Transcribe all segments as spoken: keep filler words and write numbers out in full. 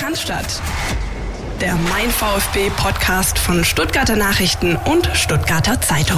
Cannstatt, der Mein VfB-Podcast von Stuttgarter Nachrichten und Stuttgarter Zeitung.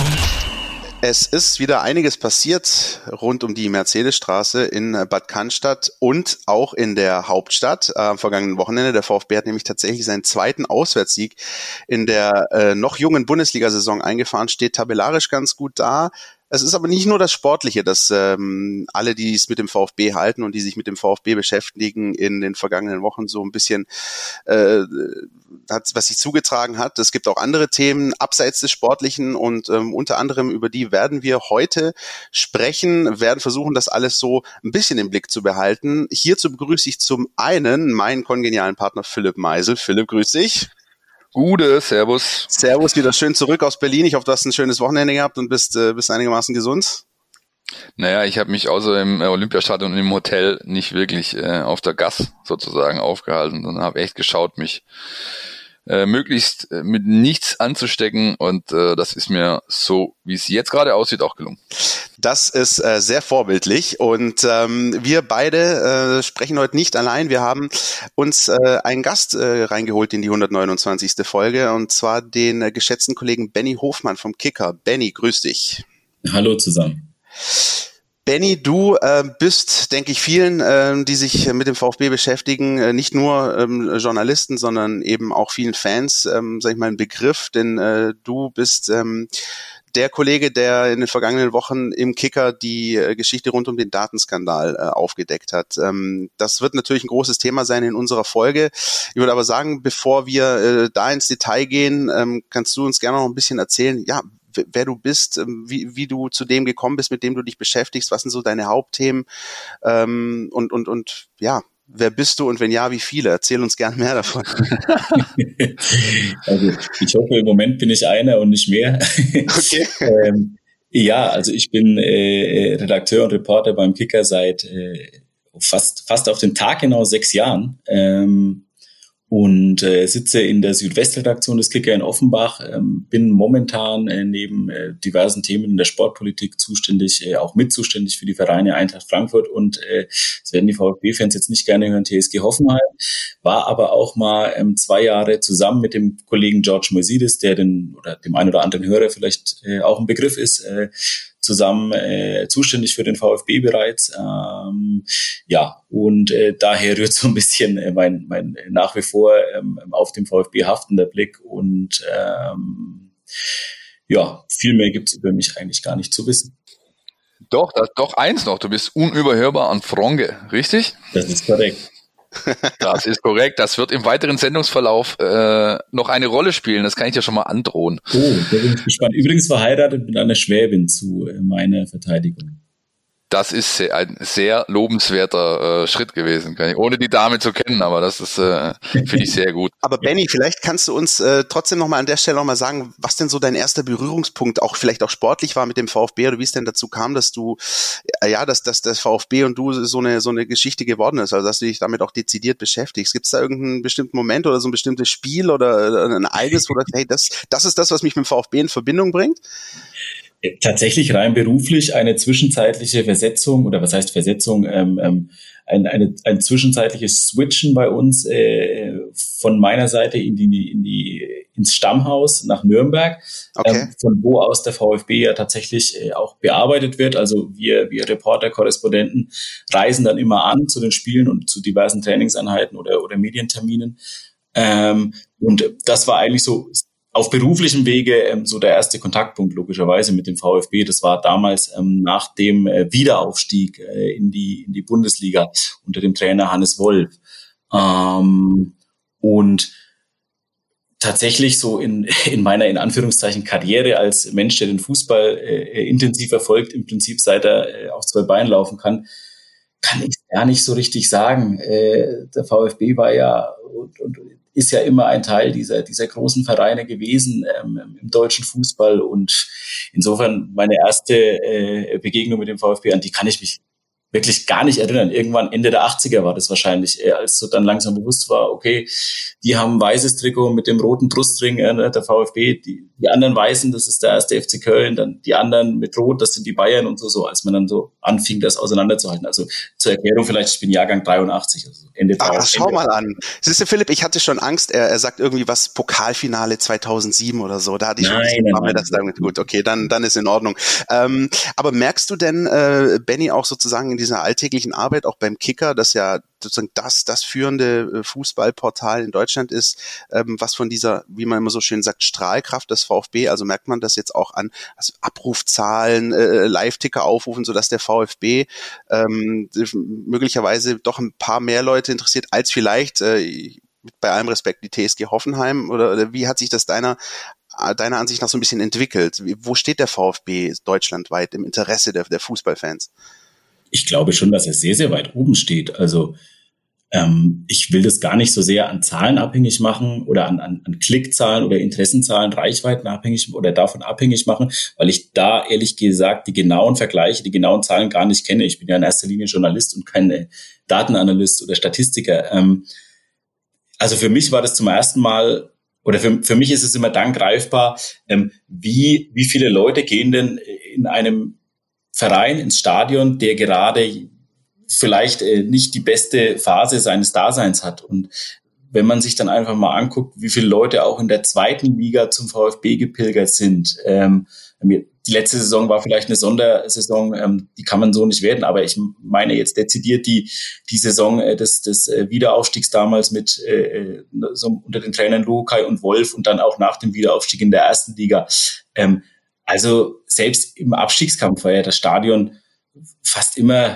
Es ist wieder einiges passiert rund um die Mercedesstraße in Bad Cannstatt und auch in der Hauptstadt äh, am vergangenen Wochenende. Der VfB hat nämlich tatsächlich seinen zweiten Auswärtssieg in der äh, noch jungen Bundesliga-Saison eingefahren, steht tabellarisch ganz gut da. Es ist aber nicht nur das Sportliche, dass ähm, alle, die es mit dem VfB halten und die sich mit dem VfB beschäftigen, in den vergangenen Wochen so ein bisschen, äh, hat, was sich zugetragen hat. Es gibt auch andere Themen abseits des Sportlichen und ähm, unter anderem über die werden wir heute sprechen, werden versuchen, das alles so ein bisschen im Blick zu behalten. Hierzu begrüße ich zum einen meinen kongenialen Partner Philipp Meisel. Philipp, grüß dich. Gute, servus. Servus, wieder schön zurück aus Berlin. Ich hoffe, du hast ein schönes Wochenende gehabt und bist, äh, bist einigermaßen gesund. Naja, ich habe mich außer im Olympiastadion und im Hotel nicht wirklich äh, auf der Gas sozusagen aufgehalten, sondern habe echt geschaut, mich äh, möglichst äh, mit nichts anzustecken und äh, das ist mir so, wie es jetzt gerade aussieht, auch gelungen. Das ist äh, sehr vorbildlich und ähm, wir beide äh, sprechen heute nicht allein. Wir haben uns äh, einen Gast äh, reingeholt in die hundertneunundzwanzigste Folge und zwar den äh, geschätzten Kollegen Benny Hofmann vom Kicker. Benny, grüß dich. Hallo zusammen. Benny, du äh, bist, denke ich, vielen, äh, die sich mit dem VfB beschäftigen, äh, nicht nur ähm, Journalisten, sondern eben auch vielen Fans, ähm, sag ich mal, ein Begriff, denn äh, du bist ähm, der Kollege, der in den vergangenen Wochen im Kicker die äh, Geschichte rund um den Datenskandal äh, aufgedeckt hat. Ähm, das wird natürlich ein großes Thema sein in unserer Folge. Ich würde aber sagen, bevor wir äh, da ins Detail gehen, ähm, kannst du uns gerne noch ein bisschen erzählen, ja, wer du bist, wie, wie du zu dem gekommen bist, mit dem du dich beschäftigst, was sind so deine Hauptthemen ähm, und, und, und ja, wer bist du und wenn ja, wie viele? Erzähl uns gern mehr davon. Also ich hoffe, im Moment bin ich einer und nicht mehr. Okay. ähm, ja, also ich bin äh, Redakteur und Reporter beim Kicker seit äh, fast, fast auf den Tag genau sechs Jahren. Ähm, und äh, sitze in der Südwestredaktion des Kicker in Offenbach, ähm, bin momentan äh, neben äh, diversen Themen in der Sportpolitik zuständig, äh, auch mit zuständig für die Vereine Eintracht Frankfurt und äh, das werden die VfB-Fans jetzt nicht gerne hören, T S G Hoffenheim, war aber auch mal ähm, zwei Jahre zusammen mit dem Kollegen George Moisidis, der den oder dem einen oder anderen Hörer vielleicht äh, auch ein Begriff ist, äh, zusammen äh, zuständig für den VfB bereits. Ähm, ja, und äh, daher rührt so ein bisschen äh, mein, mein nach wie vor ähm, auf dem VfB haftender Blick und ähm, ja, viel mehr gibt's über mich eigentlich gar nicht zu wissen. Doch, das, doch eins noch, du bist unüberhörbar an Fronge, richtig? Das ist korrekt. Das ist korrekt. Das wird im weiteren Sendungsverlauf äh, noch eine Rolle spielen. Das kann ich dir schon mal androhen. Oh, da bin ich gespannt. Übrigens verheiratet mit einer Schwäbin zu äh, meiner Verteidigung. Das ist ein sehr lobenswerter äh, Schritt gewesen, kann ich, ohne die Dame zu kennen, aber das ist äh, finde ich sehr gut. Aber Benny, vielleicht kannst du uns äh, trotzdem nochmal an der Stelle nochmal sagen, was denn so dein erster Berührungspunkt auch vielleicht auch sportlich war mit dem VfB oder wie es denn dazu kam, dass du, äh, ja, dass, dass das VfB und du so eine so eine Geschichte geworden ist, also dass du dich damit auch dezidiert beschäftigst. Gibt es da irgendeinen bestimmten Moment oder so ein bestimmtes Spiel oder ein Ereignis, wo du sagst, hey, das, das ist das, was mich mit dem VfB in Verbindung bringt? Tatsächlich rein beruflich eine zwischenzeitliche Versetzung oder was heißt Versetzung, ähm, ähm, ein, eine, ein zwischenzeitliches Switchen bei uns äh, von meiner Seite in die, in die ins Stammhaus nach Nürnberg, okay. ähm, von wo aus der VfB ja tatsächlich äh, auch bearbeitet wird. Also wir, wir Reporter, Korrespondenten reisen dann immer an zu den Spielen und zu diversen Trainingseinheiten oder, oder Medienterminen. Ähm, und das war eigentlich so auf beruflichem Wege ähm, so der erste Kontaktpunkt logischerweise mit dem VfB. Das war damals ähm, nach dem äh, Wiederaufstieg äh, in die in die Bundesliga unter dem Trainer Hannes Wolf. Ähm, und tatsächlich so in in meiner in Anführungszeichen Karriere als Mensch, der den Fußball äh, intensiv verfolgt, im Prinzip seit er äh, auf zwei Beinen laufen kann, kann ich gar nicht so richtig sagen. Äh, der VfB war ja und, und ist ja immer ein Teil dieser dieser großen Vereine gewesen ähm, im deutschen Fußball und insofern meine erste äh, Begegnung mit dem VfB, an die kann ich mich wirklich gar nicht erinnern. Irgendwann Ende der achtziger war das wahrscheinlich, äh, als so dann langsam bewusst war, okay, die haben ein weißes Trikot mit dem roten Brustring, äh, der VfB, die, die anderen Weißen, das ist der erste F C Köln, dann die anderen mit Rot, das sind die Bayern und so, so, als man dann so anfing, das auseinanderzuhalten. Also zur Erklärung vielleicht, ich bin Jahrgang dreiundachtzig, also Ende dreiundachtzig. Ah, schau mal an. Siehst du, Philipp, ich hatte schon Angst, er, er sagt irgendwie was Pokalfinale zweitausendsieben oder so, da hatte ich schon nein, ein bisschen, nein, das damit gut, okay, dann, dann ist in Ordnung. Ähm, aber merkst du denn, äh, Benny, auch sozusagen in dieser alltäglichen Arbeit, auch beim Kicker, das ja sozusagen das, das führende Fußballportal in Deutschland ist, ähm, was von dieser, wie man immer so schön sagt, Strahlkraft des VfB, also merkt man das jetzt auch an also Abrufzahlen, äh, Live-Ticker aufrufen, sodass der VfB ähm, möglicherweise doch ein paar mehr Leute interessiert, als vielleicht, äh, bei allem Respekt, die T S G Hoffenheim, oder, oder wie hat sich das deiner deiner Ansicht nach so ein bisschen entwickelt? Wo steht der VfB deutschlandweit im Interesse der, der Fußballfans? Ich glaube schon, dass er sehr, sehr weit oben steht. Also ähm, ich will das gar nicht so sehr an Zahlen abhängig machen oder an, an, an Klickzahlen oder Interessenzahlen, Reichweiten abhängig oder davon abhängig machen, weil ich da ehrlich gesagt die genauen Vergleiche, die genauen Zahlen gar nicht kenne. Ich bin ja in erster Linie Journalist und kein äh, Datenanalyst oder Statistiker. Ähm, also für mich war das zum ersten Mal, oder für, für mich ist es immer dann greifbar, ähm, wie, wie viele Leute gehen denn in einem Verein ins Stadion, der gerade vielleicht äh, nicht die beste Phase seines Daseins hat. Und wenn man sich dann einfach mal anguckt, wie viele Leute auch in der zweiten Liga zum VfB gepilgert sind. Ähm, die letzte Saison war vielleicht eine Sondersaison, ähm, die kann man so nicht werden, aber ich meine jetzt dezidiert die die Saison äh, des, des äh, Wiederaufstiegs damals mit äh, so unter den Trainern Lukai und Wolf und dann auch nach dem Wiederaufstieg in der ersten Liga. Ähm, Also selbst im Abstiegskampf war ja das Stadion fast immer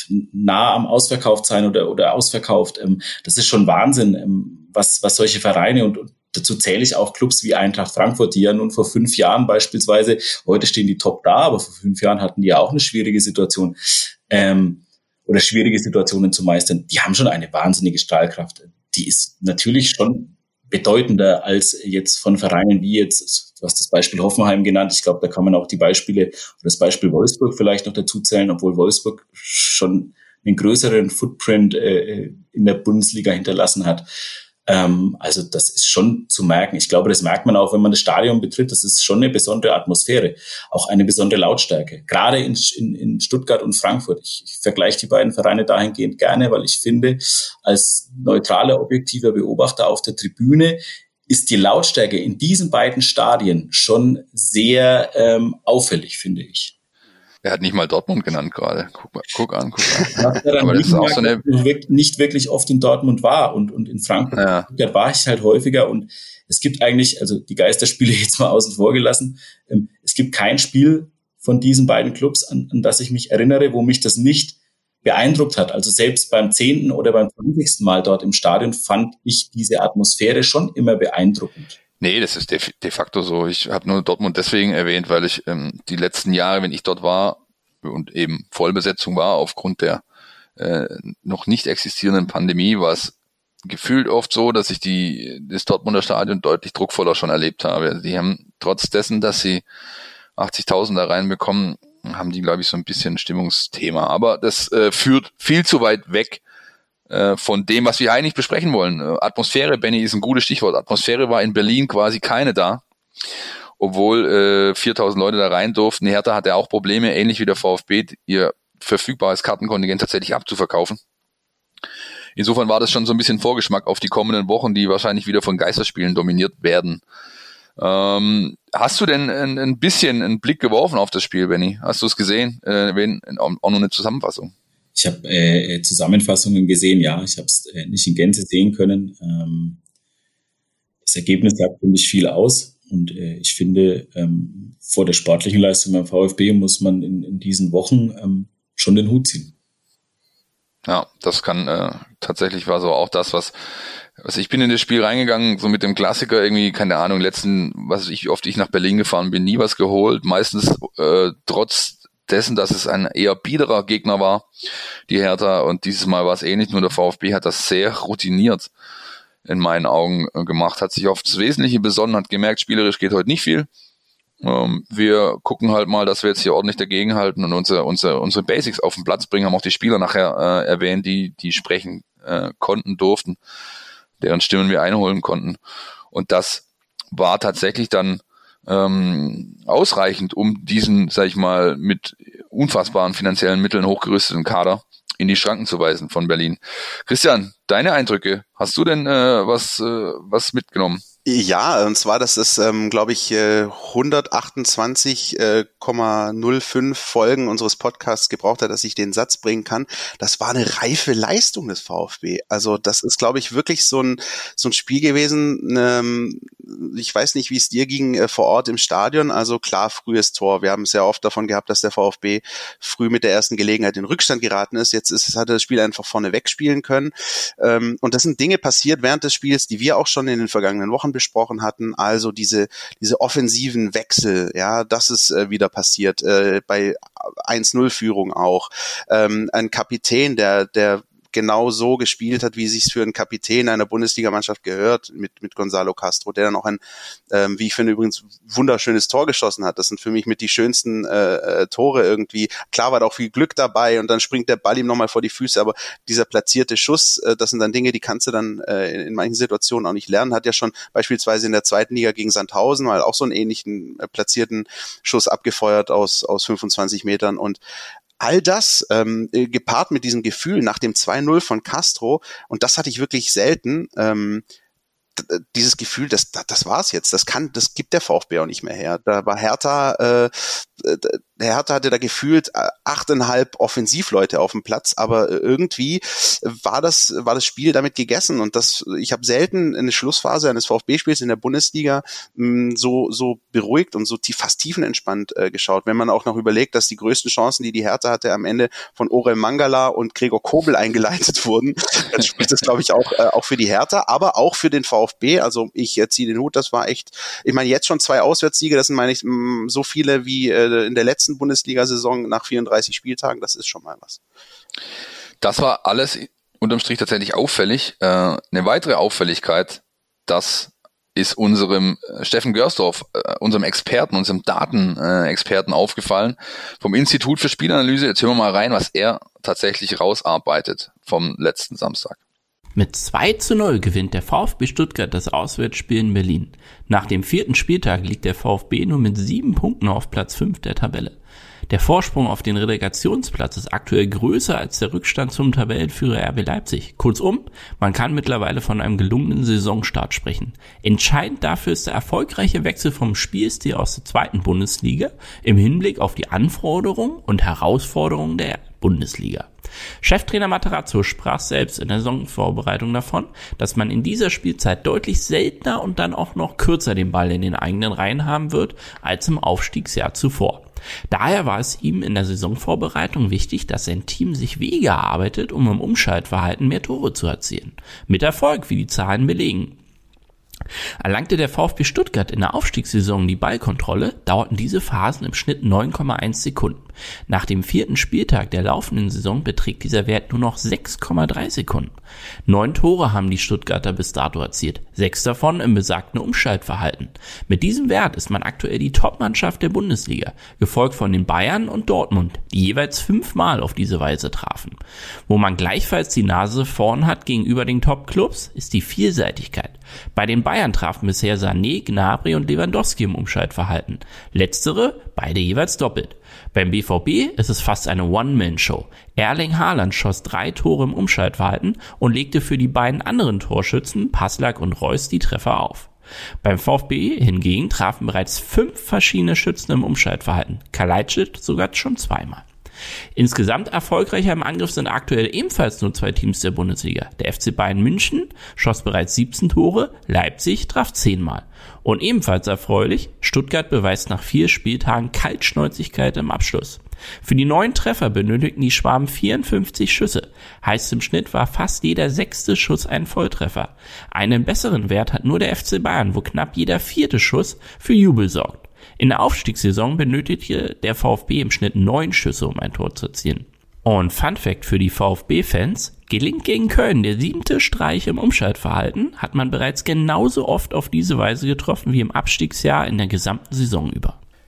nah am Ausverkauft sein oder, oder ausverkauft. Das ist schon Wahnsinn, was, was solche Vereine und, und dazu zähle ich auch Clubs wie Eintracht Frankfurt, die ja nun vor fünf Jahren beispielsweise, heute stehen die top da, aber vor fünf Jahren hatten die ja auch eine schwierige Situation ähm, oder schwierige Situationen zu meistern. Die haben schon eine wahnsinnige Strahlkraft. Die ist natürlich schon bedeutender als jetzt von Vereinen wie jetzt, du hast das Beispiel Hoffenheim genannt, ich glaube, da kann man auch die Beispiele, oder das Beispiel Wolfsburg vielleicht noch dazu zählen, obwohl Wolfsburg schon einen größeren Footprint äh, in der Bundesliga hinterlassen hat. Ähm, also das ist schon zu merken. Ich glaube, das merkt man auch, wenn man das Stadion betritt. Das ist schon eine besondere Atmosphäre, auch eine besondere Lautstärke. Gerade in, in, in Stuttgart und Frankfurt. Ich, ich vergleiche die beiden Vereine dahingehend gerne, weil ich finde, als neutraler, objektiver Beobachter auf der Tribüne ist die Lautstärke in diesen beiden Stadien schon sehr ähm, auffällig, finde ich. Er hat nicht mal Dortmund genannt gerade. Guck mal, guck an, guck an. Aber das ist auch so eine nicht wirklich oft in Dortmund war und und in Frankfurt ja. Da war ich halt häufiger und es gibt eigentlich, also die Geisterspiele jetzt mal außen vor gelassen, ähm, es gibt kein Spiel von diesen beiden Clubs, an, an das ich mich erinnere, wo mich das nicht beeindruckt hat. Also selbst beim zehnten oder beim zwanzigsten Mal dort im Stadion fand ich diese Atmosphäre schon immer beeindruckend. Nee, das ist de, de facto so. Ich habe nur Dortmund deswegen erwähnt, weil ich ähm, die letzten Jahre, wenn ich dort war und eben Vollbesetzung war, aufgrund der äh, noch nicht existierenden Pandemie, war es gefühlt oft so, dass ich die das Dortmunder Stadion deutlich druckvoller schon erlebt habe. Also die haben trotz dessen, dass sie achtzigtausend da reinbekommen, haben die, glaube ich, so ein bisschen ein Stimmungsthema. Aber das äh, führt viel zu weit weg von dem, was wir eigentlich besprechen wollen. Atmosphäre, Benny, ist ein gutes Stichwort. Atmosphäre war in Berlin quasi keine da, obwohl äh, viertausend Leute da rein durften. Hertha hatte auch Probleme, ähnlich wie der VfB, ihr verfügbares Kartenkontingent tatsächlich abzuverkaufen. Insofern war das schon so ein bisschen Vorgeschmack auf die kommenden Wochen, die wahrscheinlich wieder von Geisterspielen dominiert werden. Ähm, hast du denn ein, ein bisschen einen Blick geworfen auf das Spiel, Benny? Hast du es gesehen? Äh, wenn, auch noch eine Zusammenfassung. Ich habe äh, Zusammenfassungen gesehen, ja. Ich habe es äh, nicht in Gänze sehen können. Ähm, das Ergebnis sagt für mich viel aus. Und äh, ich finde, ähm, vor der sportlichen Leistung beim VfB muss man in, in diesen Wochen ähm, schon den Hut ziehen. Ja, das kann äh, tatsächlich war so auch das, was also ich bin in das Spiel reingegangen, so mit dem Klassiker irgendwie, keine Ahnung, letzten, was ich, wie oft ich nach Berlin gefahren bin, nie was geholt. Meistens äh, trotz dessen, dass es ein eher biederer Gegner war, die Hertha, und dieses Mal war es ähnlich, nur der VfB hat das sehr routiniert in meinen Augen gemacht, hat sich auf das Wesentliche besonnen, hat gemerkt, spielerisch geht heute nicht viel, Ähm, wir gucken halt mal, dass wir jetzt hier ordentlich dagegenhalten und unsere, unsere, unsere Basics auf den Platz bringen, haben auch die Spieler nachher äh, erwähnt, die, die sprechen äh, konnten, durften, deren Stimmen wir einholen konnten. Und das war tatsächlich dann ähm, ausreichend, um diesen, sag ich mal, mit unfassbaren finanziellen Mitteln hochgerüsteten Kader in die Schranken zu weisen von Berlin. Christian, deine Eindrücke, hast du denn äh, was, äh, was mitgenommen? Ja, und zwar, dass es, ähm, glaube ich, äh, hundertachtundzwanzig Komma null fünf Folgen unseres Podcasts gebraucht hat, dass ich den Satz bringen kann. Das war eine reife Leistung des VfB. Also das ist, glaube ich, wirklich so ein so ein Spiel gewesen. Ähm, ich weiß nicht, wie es dir ging äh, vor Ort im Stadion. Also klar, frühes Tor. Wir haben es ja oft davon gehabt, dass der VfB früh mit der ersten Gelegenheit in Rückstand geraten ist. Jetzt ist, hat er das Spiel einfach vorne wegspielen können. Ähm, und das sind Dinge passiert während des Spiels, die wir auch schon in den vergangenen Wochen besprochen hatten, also diese diese offensiven Wechsel, ja, das ist äh, wieder passiert, äh, bei eins null Führung auch. Ähm, ein Kapitän, der der genau so gespielt hat, wie es sich für einen Kapitän einer Bundesligamannschaft gehört, mit mit Gonzalo Castro, der dann auch ein, ähm, wie ich finde, übrigens wunderschönes Tor geschossen hat. Das sind für mich mit die schönsten äh, Tore irgendwie. Klar war da auch viel Glück dabei und dann springt der Ball ihm nochmal vor die Füße, aber dieser platzierte Schuss, äh, das sind dann Dinge, die kannst du dann äh, in, in manchen Situationen auch nicht lernen. Hat ja schon beispielsweise in der zweiten Liga gegen Sandhausen mal auch so einen ähnlichen äh, platzierten Schuss abgefeuert aus aus fünfundzwanzig Metern und all das ähm, gepaart mit diesem Gefühl nach dem zwei null von Castro, und das hatte ich wirklich selten, ähm, d- dieses Gefühl, das, das, das war's jetzt, das kann, das gibt der VfB auch nicht mehr her. Da war Hertha, äh, der Hertha hatte da gefühlt achteinhalb Offensivleute auf dem Platz, aber irgendwie war das war das Spiel damit gegessen, und das ich habe selten eine Schlussphase eines VfB-Spiels in der Bundesliga mh, so so beruhigt und so tief, fast tiefenentspannt äh, geschaut. Wenn man auch noch überlegt, dass die größten Chancen, die die Hertha hatte, am Ende von Orel Mangala und Gregor Kobel eingeleitet wurden, dann spricht das, glaube ich, auch äh, auch für die Hertha, aber auch für den VfB. Also ich äh, ziehe den Hut, das war echt, ich meine, jetzt schon zwei Auswärtssiege, das sind, meine ich, mh, so viele wie äh, in der letzten Bundesliga-Saison nach vierunddreißig Spieltagen, das ist schon mal was. Das war alles unterm Strich tatsächlich auffällig. Äh, eine weitere Auffälligkeit, das ist unserem Steffen Görsdorf, äh, unserem Experten, unserem Datenexperten aufgefallen vom Institut für Spielanalyse. Jetzt hören wir mal rein, was er tatsächlich rausarbeitet vom letzten Samstag. Mit zwei zu null gewinnt der VfB Stuttgart das Auswärtsspiel in Berlin. Nach dem vierten Spieltag liegt der VfB nur mit sieben Punkten auf Platz fünf der Tabelle. Der Vorsprung auf den Relegationsplatz ist aktuell größer als der Rückstand zum Tabellenführer R B Leipzig. Kurzum, man kann mittlerweile von einem gelungenen Saisonstart sprechen. Entscheidend dafür ist der erfolgreiche Wechsel vom Spielstil aus der zweiten Bundesliga im Hinblick auf die Anforderungen und Herausforderungen der Bundesliga. Cheftrainer Matarazzo sprach selbst in der Saisonvorbereitung davon, dass man in dieser Spielzeit deutlich seltener und dann auch noch kürzer den Ball in den eigenen Reihen haben wird als im Aufstiegsjahr zuvor. Daher war es ihm in der Saisonvorbereitung wichtig, dass sein Team sich Wege erarbeitet, um im Umschaltverhalten mehr Tore zu erzielen. Mit Erfolg, wie die Zahlen belegen. Erlangte der VfB Stuttgart in der Aufstiegssaison die Ballkontrolle, dauerten diese Phasen im Schnitt neun Komma eins Sekunden. Nach dem vierten Spieltag der laufenden Saison beträgt dieser Wert nur noch sechs Komma drei Sekunden. Neun Tore haben die Stuttgarter bis dato erzielt, sechs davon im besagten Umschaltverhalten. Mit diesem Wert ist man aktuell die Top-Mannschaft der Bundesliga, gefolgt von den Bayern und Dortmund, die jeweils fünfmal auf diese Weise trafen. Wo man gleichfalls die Nase vorn hat gegenüber den Top-Clubs, ist die Vielseitigkeit. Bei den Bayern trafen bisher Sané, Gnabry und Lewandowski im Umschaltverhalten. Letztere beide jeweils doppelt. Beim B V B ist es fast eine One-Man-Show. Erling Haaland schoss drei Tore im Umschaltverhalten und legte für die beiden anderen Torschützen, Passlack und Reus, die Treffer auf. Beim VfB hingegen trafen bereits fünf verschiedene Schützen im Umschaltverhalten, Kalajdzic sogar schon zweimal. Insgesamt erfolgreicher im Angriff sind aktuell ebenfalls nur zwei Teams der Bundesliga. Der F C Bayern München schoss bereits siebzehn Tore, Leipzig traf zehnmal. Und ebenfalls erfreulich, Stuttgart beweist nach vier Spieltagen Kaltschnäuzigkeit im Abschluss. Für die neun Treffer benötigten die Schwaben vierundfünfzig Schüsse. Heißt, im Schnitt war fast jeder sechste Schuss ein Volltreffer. Einen besseren Wert hat nur der F C Bayern, wo knapp jeder vierte Schuss für Jubel sorgt. In der Aufstiegssaison benötigte der VfB im Schnitt neun Schüsse, um ein Tor zu erzielen. Und Fun Fact für die VfB-Fans: Gelingt gegen Köln der siebte Streich im Umschaltverhalten, hat man bereits genauso oft auf diese Weise getroffen wie im Abstiegsjahr in der gesamten Saison über.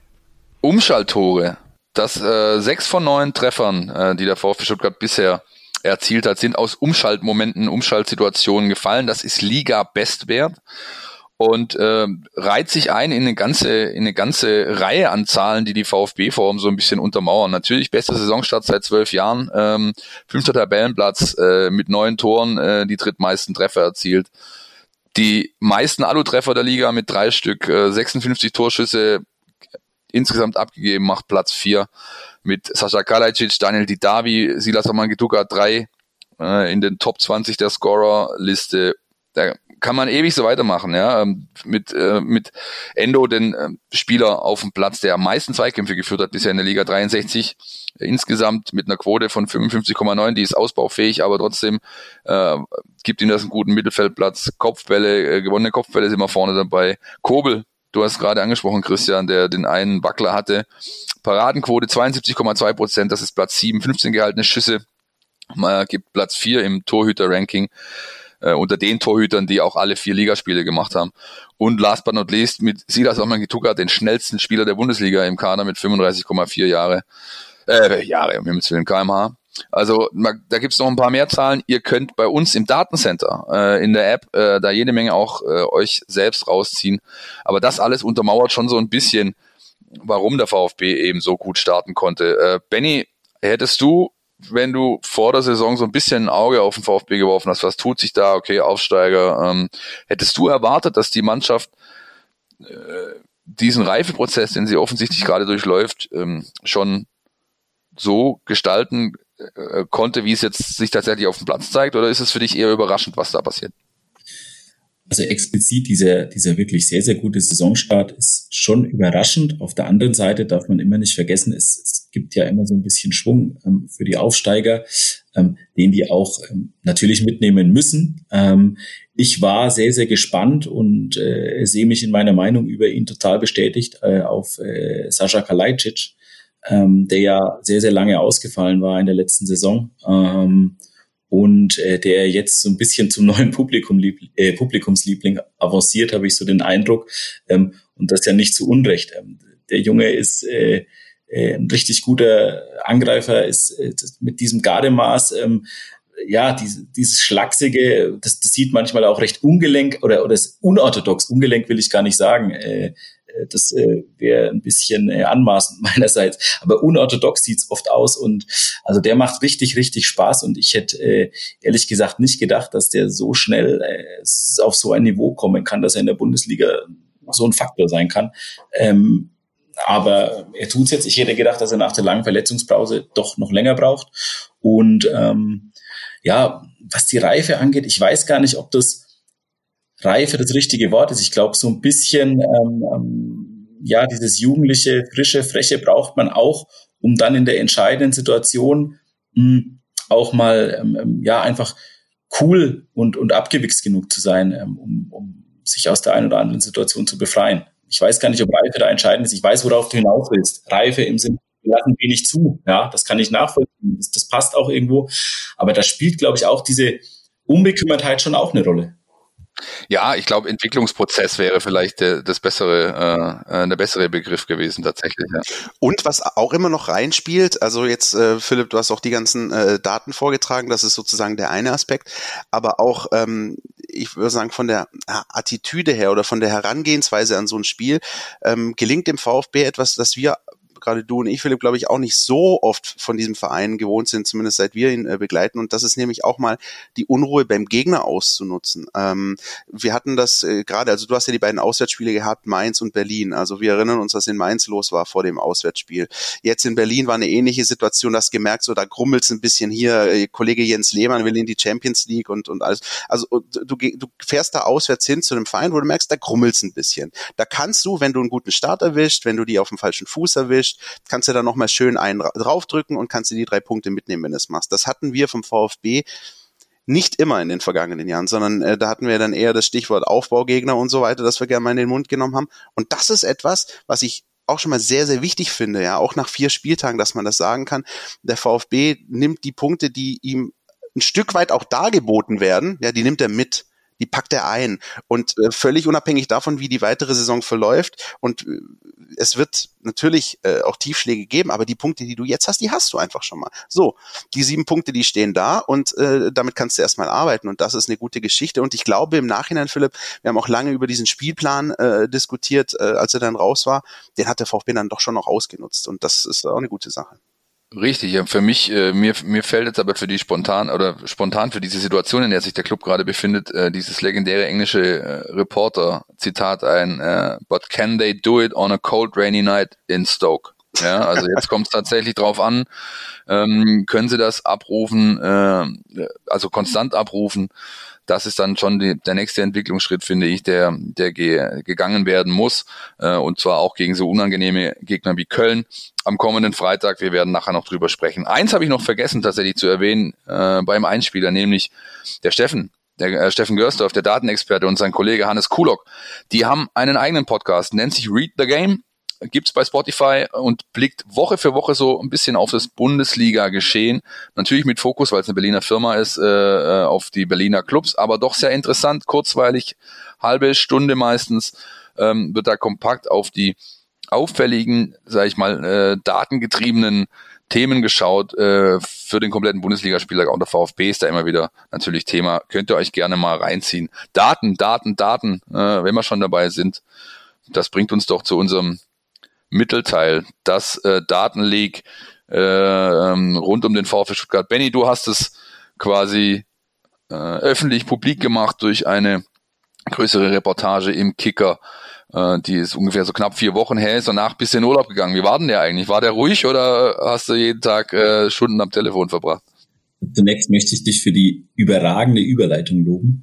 Umschalttore, dass äh, sechs von neun Treffern, äh, die der VfB Stuttgart bisher erzielt hat, sind aus Umschaltmomenten, Umschaltsituationen gefallen. Das ist Liga-Bestwert und äh, reiht sich ein in eine ganze in eine ganze Reihe an Zahlen, die die VfB-Form so ein bisschen untermauern. Natürlich bester Saisonstart seit zwölf Jahren, ähm, fünfter Tabellenplatz äh, mit neun Toren, äh, die drittmeisten Treffer erzielt. Die meisten Alu-Treffer der Liga mit drei Stück, äh, sechsundfünfzig Torschüsse insgesamt abgegeben, macht Platz vier mit Sascha Kalajdzic, Daniel Didavi, Silas Mangituka drei äh, in den Top zwanzig der Scorer-Liste. Da kann man ewig so weitermachen, ja, mit äh, mit Endo, den äh, Spieler auf dem Platz, der am meisten Zweikämpfe geführt hat bisher in der Liga, dreiundsechzig, äh, insgesamt mit einer Quote von fünfundfünfzig Komma neun, die ist ausbaufähig, aber trotzdem äh, gibt ihm das einen guten Mittelfeldplatz. Kopfbälle, äh, gewonnene Kopfbälle sind immer vorne dabei. Kobel, du hast gerade angesprochen, Christian, der den einen Wackler hatte. Paradenquote zweiundsiebzig Komma zwei Prozent, das ist Platz sieben, fünfzehn gehaltene Schüsse, man gibt Platz vier im Torhüter-Ranking. Äh, unter den Torhütern, die auch alle vier Ligaspiele gemacht haben. Und last but not least mit Silas Mangituka, den schnellsten Spieler der Bundesliga im Kader mit fünfunddreißig Komma vier Jahre, äh, Jahre, um Himmels Willen, Kilometer pro Stunde. Also da gibt's noch ein paar mehr Zahlen. Ihr könnt bei uns im Datencenter, äh, in der App, äh, da jede Menge auch äh, euch selbst rausziehen. Aber das alles untermauert schon so ein bisschen, warum der VfB eben so gut starten konnte. Äh, Benny, hättest du, wenn du vor der Saison so ein bisschen ein Auge auf den VfB geworfen hast, was tut sich da, okay, Aufsteiger, ähm, hättest du erwartet, dass die Mannschaft äh, diesen Reifeprozess, den sie offensichtlich gerade durchläuft, ähm, schon so gestalten äh, konnte, wie es jetzt sich tatsächlich auf dem Platz zeigt, oder ist es für dich eher überraschend, was da passiert? Also explizit dieser, dieser wirklich sehr, sehr gute Saisonstart ist schon überraschend. Auf der anderen Seite darf man immer nicht vergessen, es, es gibt ja immer so ein bisschen Schwung ähm, für die Aufsteiger, ähm, den die auch ähm, natürlich mitnehmen müssen. Ähm, ich war sehr, sehr gespannt und äh, sehe mich in meiner Meinung über ihn total bestätigt äh, auf äh, Sascha Kalajdzic, ähm, der ja sehr, sehr lange ausgefallen war in der letzten Saison. Ähm, und äh, der jetzt so ein bisschen zum neuen Publikum, äh, Publikumsliebling avanciert, habe ich so den Eindruck, ähm, und das ja nicht zu Unrecht. Ähm, der Junge ist äh, äh, ein richtig guter Angreifer, ist äh, mit diesem Gardemaß, ähm, ja, diese, dieses Schlachsige, das, das sieht manchmal auch recht ungelenk oder oder ist unorthodox, ungelenk will ich gar nicht sagen, äh, das äh, wäre ein bisschen äh, anmaßend meinerseits, aber unorthodox sieht's oft aus und also der macht richtig, richtig Spaß und ich hätte äh, ehrlich gesagt nicht gedacht, dass der so schnell äh, auf so ein Niveau kommen kann, dass er in der Bundesliga so ein Faktor sein kann. Ähm, aber er tut's jetzt. Ich hätte gedacht, dass er nach der langen Verletzungspause doch noch länger braucht und ähm, ja, was die Reife angeht, ich weiß gar nicht, ob das Reife das richtige Wort ist. Ich glaube, so ein bisschen, ähm, ähm, ja, dieses jugendliche, frische, freche braucht man auch, um dann in der entscheidenden Situation mh, auch mal, ähm, ja, einfach cool und, und abgewichst genug zu sein, ähm, um, um sich aus der einen oder anderen Situation zu befreien. Ich weiß gar nicht, ob Reife da entscheidend ist. Ich weiß, worauf du hinaus willst. Reife im Sinne, wir lassen wenig zu. Ja, das kann ich nachvollziehen. Das, das passt auch irgendwo. Aber da spielt, glaube ich, auch diese Unbekümmertheit schon auch eine Rolle. Ja, ich glaube, Entwicklungsprozess wäre vielleicht der, das bessere, äh, der bessere Begriff gewesen tatsächlich. Ja. Und was auch immer noch reinspielt, also jetzt, äh, Philipp, du hast auch die ganzen äh, Daten vorgetragen, das ist sozusagen der eine Aspekt, aber auch, ähm, ich würde sagen, von der Attitüde her oder von der Herangehensweise an so ein Spiel ähm, gelingt dem VfB etwas, das wir gerade du und ich, Philipp, glaube ich, auch nicht so oft von diesem Verein gewohnt sind, zumindest seit wir ihn äh, begleiten. Und das ist nämlich auch mal die Unruhe beim Gegner auszunutzen. Ähm, wir hatten das äh, gerade, also du hast ja die beiden Auswärtsspiele gehabt, Mainz und Berlin. Also wir erinnern uns, was in Mainz los war vor dem Auswärtsspiel. Jetzt in Berlin war eine ähnliche Situation, du hast gemerkt, so da grummelt's ein bisschen hier, äh, Kollege Jens Lehmann will in die Champions League und und alles. Also du, du fährst da auswärts hin zu einem Verein, wo du merkst, da grummelt's ein bisschen. Da kannst du, wenn du einen guten Start erwischt, wenn du die auf dem falschen Fuß erwischt, kannst du da nochmal schön einen draufdrücken und kannst du die drei Punkte mitnehmen, wenn du es machst. Das hatten wir vom VfB nicht immer in den vergangenen Jahren, sondern äh, da hatten wir dann eher das Stichwort Aufbaugegner und so weiter, das wir gerne mal in den Mund genommen haben. Und das ist etwas, was ich auch schon mal sehr, sehr wichtig finde, ja, auch nach vier Spieltagen, dass man das sagen kann. Der VfB nimmt die Punkte, die ihm ein Stück weit auch dargeboten werden, ja, die nimmt er mit. die packt er ein. Und äh, völlig unabhängig davon, wie die weitere Saison verläuft. Und äh, es wird natürlich äh, auch Tiefschläge geben, aber die Punkte, die du jetzt hast, die hast du einfach schon mal. So, die sieben Punkte, die stehen da und äh, damit kannst du erstmal arbeiten. Und das ist eine gute Geschichte. Und ich glaube im Nachhinein, Philipp, wir haben auch lange über diesen Spielplan äh, diskutiert, äh, als er dann raus war. Den hat der VfB dann doch schon noch ausgenutzt. Und das ist auch eine gute Sache. Richtig, ja, für mich, äh, mir, mir fällt jetzt aber für die spontan oder spontan für diese Situation, in der sich der Club gerade befindet, äh, dieses legendäre englische äh, Reporter-Zitat ein, äh, but can they do it on a cold rainy night in Stoke? Ja, also jetzt kommt es tatsächlich drauf an, ähm, können sie das abrufen, äh, also konstant abrufen. Das ist dann schon die, der nächste Entwicklungsschritt, finde ich, der der ge, gegangen werden muss. Äh, und zwar auch gegen so unangenehme Gegner wie Köln am kommenden Freitag. Wir werden nachher noch drüber sprechen. Eins habe ich noch vergessen tatsächlich zu erwähnen äh, beim Einspieler, nämlich der Steffen, der äh, Steffen Görsdorf, der Datenexperte und sein Kollege Hannes Kulock. Die haben einen eigenen Podcast, nennt sich Read the Game. Gibt's bei Spotify und blickt Woche für Woche so ein bisschen auf das Bundesliga-Geschehen. Natürlich mit Fokus, weil es eine Berliner Firma ist, äh, auf die Berliner Clubs, aber doch sehr interessant, kurzweilig, halbe Stunde meistens, ähm, wird da kompakt auf die auffälligen, sage ich mal, äh, datengetriebenen Themen geschaut. Äh, für den kompletten Bundesligaspieltag, auch der VfB ist da immer wieder natürlich Thema. Könnt ihr euch gerne mal reinziehen. Daten, Daten, Daten, äh, wenn wir schon dabei sind. Das bringt uns doch zu unserem Mittelteil, das äh, Datenleak äh, ähm, rund um den VfB Stuttgart. Benni, du hast es quasi äh, öffentlich publik gemacht durch eine größere Reportage im Kicker, äh, die ist ungefähr so knapp vier Wochen her, ist danach ein bisschen in Urlaub gegangen. Wie war denn der eigentlich? War der ruhig oder hast du jeden Tag äh, Stunden am Telefon verbracht? Zunächst möchte ich dich für die überragende Überleitung loben.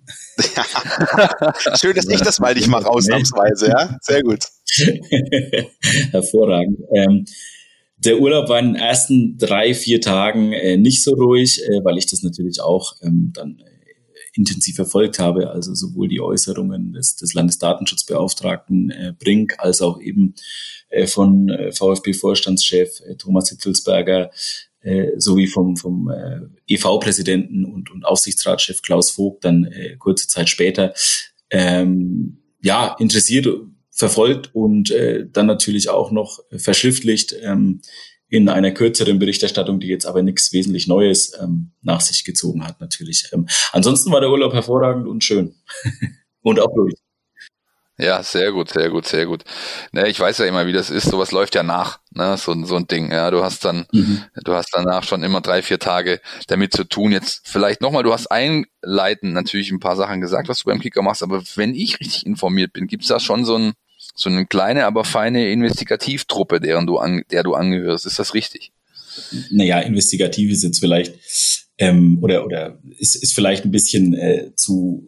Schön, dass ich das mal nicht mache, ausnahmsweise, ja? Sehr gut. Hervorragend. Ähm, der Urlaub war in den ersten drei, vier Tagen äh, nicht so ruhig, äh, weil ich das natürlich auch ähm, dann äh, intensiv verfolgt habe. Also sowohl die Äußerungen des, des Landesdatenschutzbeauftragten äh, Brink als auch eben äh, von äh, VfB-Vorstandschef äh, Thomas Hitzelsberger äh, sowie vom, vom äh, E V-Präsidenten und, und Aufsichtsratschef Klaus Vogt dann äh, kurze Zeit später ähm, ja interessiert verfolgt und äh, dann natürlich auch noch verschriftlicht ähm, in einer kürzeren Berichterstattung, die jetzt aber nichts wesentlich Neues ähm, nach sich gezogen hat natürlich. Ähm, ansonsten war der Urlaub hervorragend und schön und auch ruhig. Ja, sehr gut, sehr gut, sehr gut. Ne, ich weiß ja immer, wie das ist. Sowas läuft ja nach, ne, so, so ein Ding. Ja, du hast dann, mhm. du hast danach schon immer drei, vier Tage damit zu tun. Jetzt vielleicht nochmal, du hast einleitend natürlich ein paar Sachen gesagt, was du beim Kicker machst, aber wenn ich richtig informiert bin, gibt's da schon so ein so eine kleine, aber feine Investigativtruppe, deren du an, der du angehörst. Ist das richtig? Naja, investigativ ist jetzt vielleicht ähm, oder oder ist ist vielleicht ein bisschen äh, zu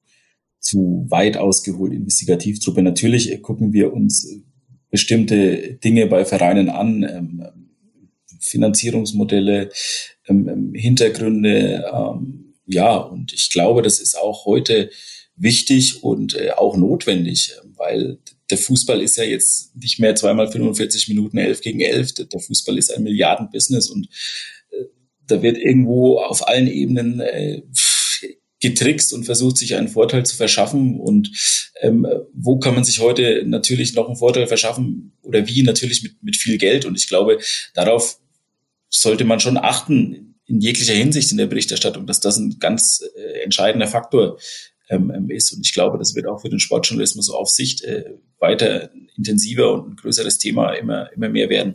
zu weit ausgeholt. Investigativtruppe. Natürlich äh, gucken wir uns bestimmte Dinge bei Vereinen an, ähm, Finanzierungsmodelle, ähm, Hintergründe. Ähm, ja, und ich glaube, das ist auch heute wichtig und äh, auch notwendig, weil der Fußball ist ja jetzt nicht mehr zweimal fünfundvierzig Minuten elf gegen elf. Der Fußball ist ein Milliardenbusiness und äh, da wird irgendwo auf allen Ebenen äh, getrickst und versucht, sich einen Vorteil zu verschaffen. Und ähm, wo kann man sich heute natürlich noch einen Vorteil verschaffen oder wie? Natürlich mit, mit viel Geld. Und ich glaube, darauf sollte man schon achten in jeglicher Hinsicht in der Berichterstattung, dass das ein ganz äh, entscheidender Faktor ähm, ist. Und ich glaube, das wird auch für den Sportjournalismus auf Sicht äh, weiter intensiver und ein größeres Thema immer, immer mehr werden.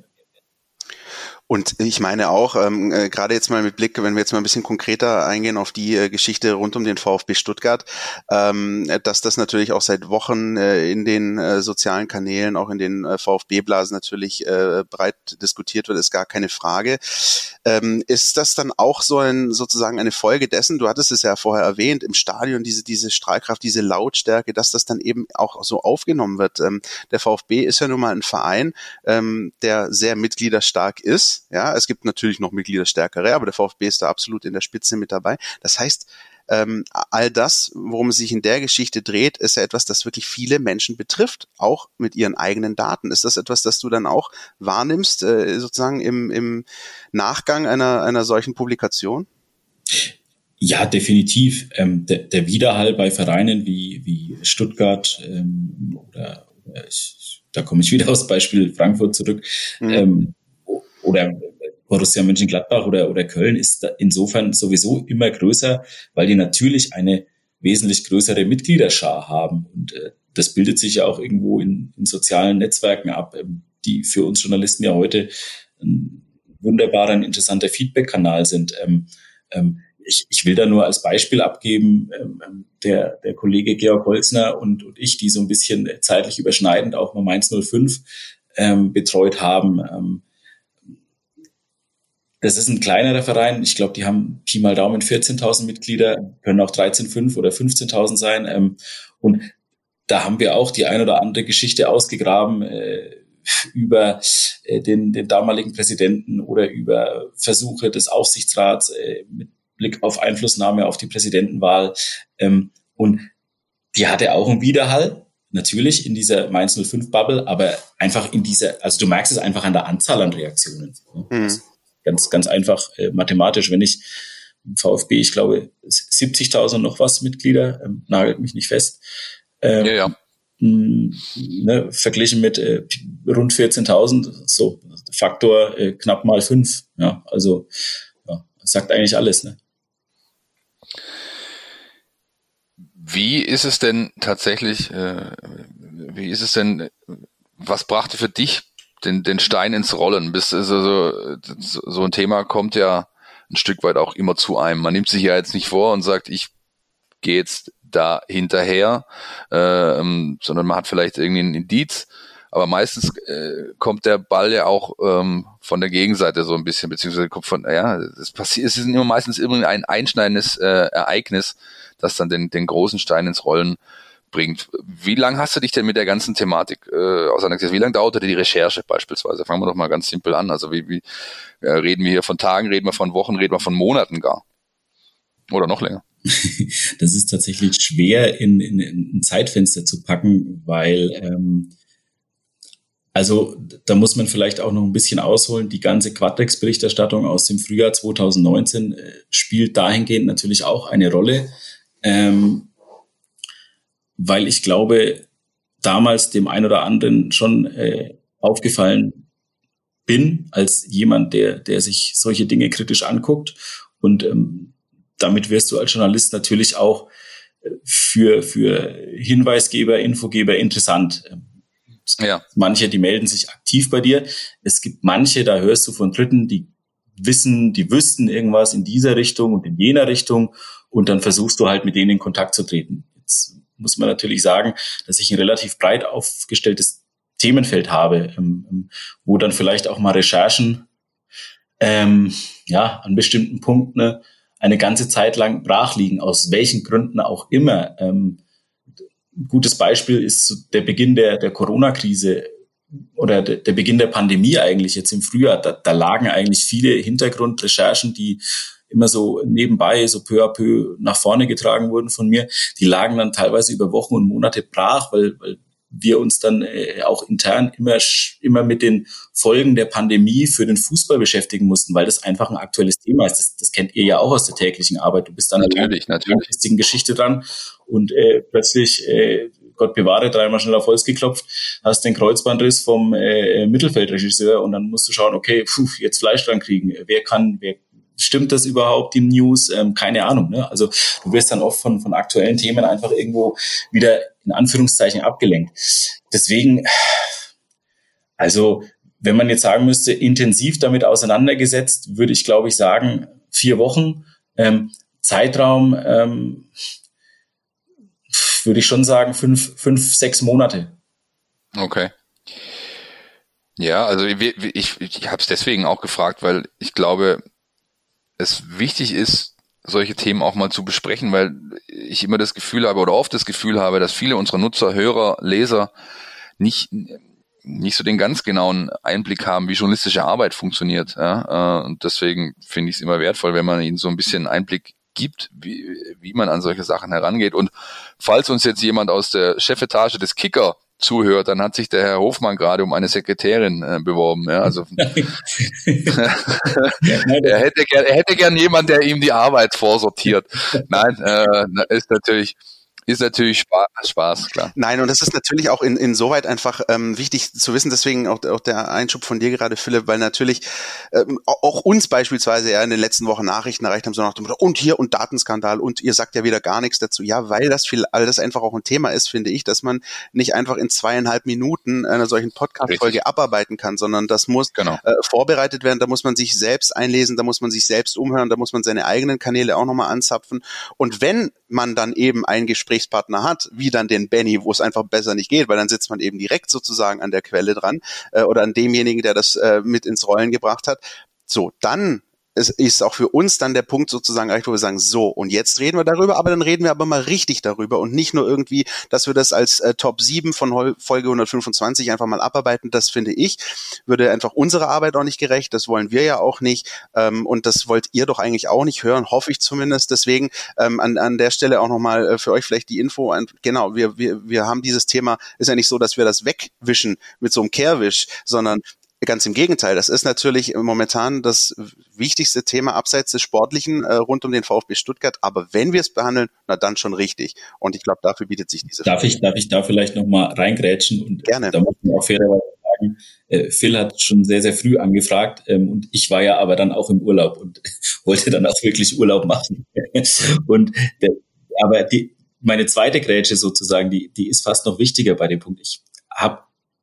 Und ich meine auch, ähm, äh, gerade jetzt mal mit Blick, wenn wir jetzt mal ein bisschen konkreter eingehen auf die äh, Geschichte rund um den VfB Stuttgart, ähm, dass das natürlich auch seit Wochen äh, in den äh, sozialen Kanälen, auch in den äh, VfB-Blasen natürlich äh, breit diskutiert wird, ist gar keine Frage. Ähm, ist das dann auch so ein sozusagen eine Folge dessen, du hattest es ja vorher erwähnt, im Stadion diese diese Strahlkraft, diese Lautstärke, dass das dann eben auch so aufgenommen wird? Ähm, der VfB ist ja nun mal ein Verein, ähm, der sehr mitgliederstark ist. Ja, es gibt natürlich noch mitgliederstärkere, aber der VfB ist da absolut in der Spitze mit dabei. Das heißt, ähm, all das, worum es sich in der Geschichte dreht, ist ja etwas, das wirklich viele Menschen betrifft, auch mit ihren eigenen Daten. Ist das etwas, das du dann auch wahrnimmst, äh, sozusagen im, im Nachgang einer, einer solchen Publikation? Ja, definitiv. Ähm, der, der Widerhall bei Vereinen wie, wie Stuttgart ähm, oder, oder ich, da komme ich wieder aufs Beispiel Frankfurt zurück, mhm. ähm, oder Borussia Mönchengladbach oder, oder Köln ist insofern sowieso immer größer, weil die natürlich eine wesentlich größere Mitgliederschar haben. Und äh, das bildet sich ja auch irgendwo in, in sozialen Netzwerken ab, ähm, die für uns Journalisten ja heute ein wunderbarer, ein interessanter Feedback-Kanal sind. Ähm, ähm, ich, ich will da nur als Beispiel abgeben, ähm, der, der Kollege Georg Holzner und, und ich, die so ein bisschen zeitlich überschneidend auch mal Mainz null fünf ähm, betreut haben. Ähm, das ist ein kleinerer Verein. Ich glaube, die haben Pi mal Daumen vierzehntausend Mitglieder, können auch dreizehn Komma fünf oder fünfzehntausend sein. Ähm, und da haben wir auch die ein oder andere Geschichte ausgegraben, äh, über äh, den, den damaligen Präsidenten oder über Versuche des Aufsichtsrats äh, mit Blick auf Einflussnahme auf die Präsidentenwahl. Ähm, und die hatte auch einen Widerhall, natürlich in dieser Mainz null fünf Bubble, aber einfach in dieser, also du merkst es einfach an der Anzahl an Reaktionen. Mhm. Ganz, ganz einfach äh, mathematisch, wenn ich im VfB, ich glaube, siebzigtausend noch was Mitglieder, ähm, nagelt mich nicht fest. Ähm, ja, ja. Ne, verglichen mit äh, rund vierzehntausend, so Faktor äh, knapp mal fünf. Ja, also ja, das sagt eigentlich alles. Ne? Wie ist es denn tatsächlich? Äh, wie ist es denn? Was brachte für dich den den Stein ins Rollen? Bist also so, so ein Thema kommt ja ein Stück weit auch immer zu einem. Man nimmt sich ja jetzt nicht vor und sagt, ich gehe jetzt da hinterher, äh, sondern man hat vielleicht irgendwie ein Indiz, aber meistens äh, kommt der Ball ja auch ähm, von der Gegenseite so ein bisschen, beziehungsweise kommt von, ja, es passiert, es ist immer meistens immer ein einschneidendes äh, Ereignis, das dann den, den großen Stein ins Rollen bringt. Wie lange hast du dich denn mit der ganzen Thematik äh, auseinandergesetzt? Wie lange dauerte die Recherche beispielsweise? Fangen wir doch mal ganz simpel an. Also wie, wie äh, reden wir hier von Tagen, reden wir von Wochen, reden wir von Monaten gar? Oder noch länger? Das ist tatsächlich schwer in, in, in ein Zeitfenster zu packen, weil ähm, also da muss man vielleicht auch noch ein bisschen ausholen. Die ganze Quadrex-Berichterstattung aus dem Frühjahr zwanzig neunzehn äh, spielt dahingehend natürlich auch eine Rolle, ähm, weil ich glaube, damals dem einen oder anderen schon äh, aufgefallen bin, als jemand, der, der sich solche Dinge kritisch anguckt. Und ähm, damit wirst du als Journalist natürlich auch für, für Hinweisgeber, Infogeber interessant. Es gibt ja manche, die melden sich aktiv bei dir. Es gibt manche, da hörst du von Dritten, die wissen, die wüssten irgendwas in dieser Richtung und in jener Richtung. Und dann versuchst du halt mit denen in Kontakt zu treten. Jetzt muss man natürlich sagen, dass ich ein relativ breit aufgestelltes Themenfeld habe, ähm, wo dann vielleicht auch mal Recherchen ähm, ja an bestimmten Punkten ne, eine ganze Zeit lang brach liegen, aus welchen Gründen auch immer. Ähm, ein gutes Beispiel ist der Beginn der, der Corona-Krise oder der, der Beginn der Pandemie eigentlich jetzt im Frühjahr. Da, da lagen eigentlich viele Hintergrundrecherchen, die immer so nebenbei, so peu à peu nach vorne getragen wurden von mir. Die lagen dann teilweise über Wochen und Monate brach, weil, weil wir uns dann äh, auch intern immer immer mit den Folgen der Pandemie für den Fußball beschäftigen mussten, weil das einfach ein aktuelles Thema ist. Das, das kennt ihr ja auch aus der täglichen Arbeit. Du bist dann natürlich, an einer langfristigen Geschichte dran und äh, plötzlich, äh, Gott bewahre, dreimal schnell auf Holz geklopft, hast den Kreuzbandriss vom äh, Mittelfeldregisseur und dann musst du schauen, okay, puh, jetzt Fleisch dran kriegen. Wer kann, wer stimmt das überhaupt, die News? Ähm, keine Ahnung. Ne? Also du wirst dann oft von, von aktuellen Themen einfach irgendwo wieder in Anführungszeichen abgelenkt. Deswegen, also wenn man jetzt sagen müsste, intensiv damit auseinandergesetzt, würde ich glaube ich sagen, vier Wochen. Ähm, Zeitraum ähm, würde ich schon sagen, fünf, fünf, sechs Monate. Okay. Ja, also ich, ich, ich habe es deswegen auch gefragt, weil ich glaube, es wichtig ist, solche Themen auch mal zu besprechen, weil ich immer das Gefühl habe oder oft das Gefühl habe, dass viele unserer Nutzer, Hörer, Leser nicht nicht so den ganz genauen Einblick haben, wie journalistische Arbeit funktioniert. Ja? Und deswegen finde ich es immer wertvoll, wenn man ihnen so ein bisschen Einblick gibt, wie, wie man an solche Sachen herangeht. Und falls uns jetzt jemand aus der Chefetage des Kicker zuhört, dann hat sich der Herr Hofmann gerade um eine Sekretärin äh, beworben. Ja, also er hätte gern, er hätte gern jemanden, der ihm die Arbeit vorsortiert. Nein, äh, ist natürlich Ist natürlich Spaß, Spaß, klar. Nein, und das ist natürlich auch in, insoweit einfach ähm, wichtig zu wissen, deswegen auch, auch der Einschub von dir gerade, Philipp, weil natürlich ähm, auch uns beispielsweise ja in den letzten Wochen Nachrichten erreicht haben, so nach dem Motto, und hier und Datenskandal und ihr sagt ja wieder gar nichts dazu. Ja, weil das viel, all das einfach auch ein Thema ist, finde ich, dass man nicht einfach in zweieinhalb Minuten einer solchen Podcast-Folge abarbeiten kann, sondern das muss genau. äh, vorbereitet werden, da muss man sich selbst einlesen, da muss man sich selbst umhören, da muss man seine eigenen Kanäle auch nochmal anzapfen. Und wenn man dann eben ein Gespräch Partner hat, wie dann den Benny, wo es einfach besser nicht geht, weil dann sitzt man eben direkt sozusagen an der Quelle dran äh, oder an demjenigen, der das äh, mit ins Rollen gebracht hat. So, dann es ist auch für uns dann der Punkt sozusagen, wo wir sagen, so, und jetzt reden wir darüber, aber dann reden wir aber mal richtig darüber und nicht nur irgendwie, dass wir das als äh, Top sieben von Folge hundertfünfundzwanzig einfach mal abarbeiten. Das finde ich, würde einfach unserer Arbeit auch nicht gerecht, das wollen wir ja auch nicht ähm, und das wollt ihr doch eigentlich auch nicht hören, hoffe ich zumindest. Deswegen ähm, an, an der Stelle auch nochmal äh, für euch vielleicht die Info, an, genau, wir, wir, wir haben dieses Thema, ist ja nicht so, dass wir das wegwischen mit so einem Kehrwisch, sondern ganz im Gegenteil, das ist natürlich momentan das wichtigste Thema abseits des Sportlichen äh, rund um den VfB Stuttgart, aber wenn wir es behandeln, na dann schon richtig. Und ich glaube, dafür bietet sich diese Darf Frage. ich, darf ich da vielleicht nochmal reingrätschen? Und gerne. Da muss man auch fairerweise sagen, äh, Phil hat schon sehr, sehr früh angefragt ähm, und ich war ja aber dann auch im Urlaub und wollte dann auch wirklich Urlaub machen. und der, aber die, meine zweite Grätsche sozusagen, die, die ist fast noch wichtiger bei dem Punkt. Ich habe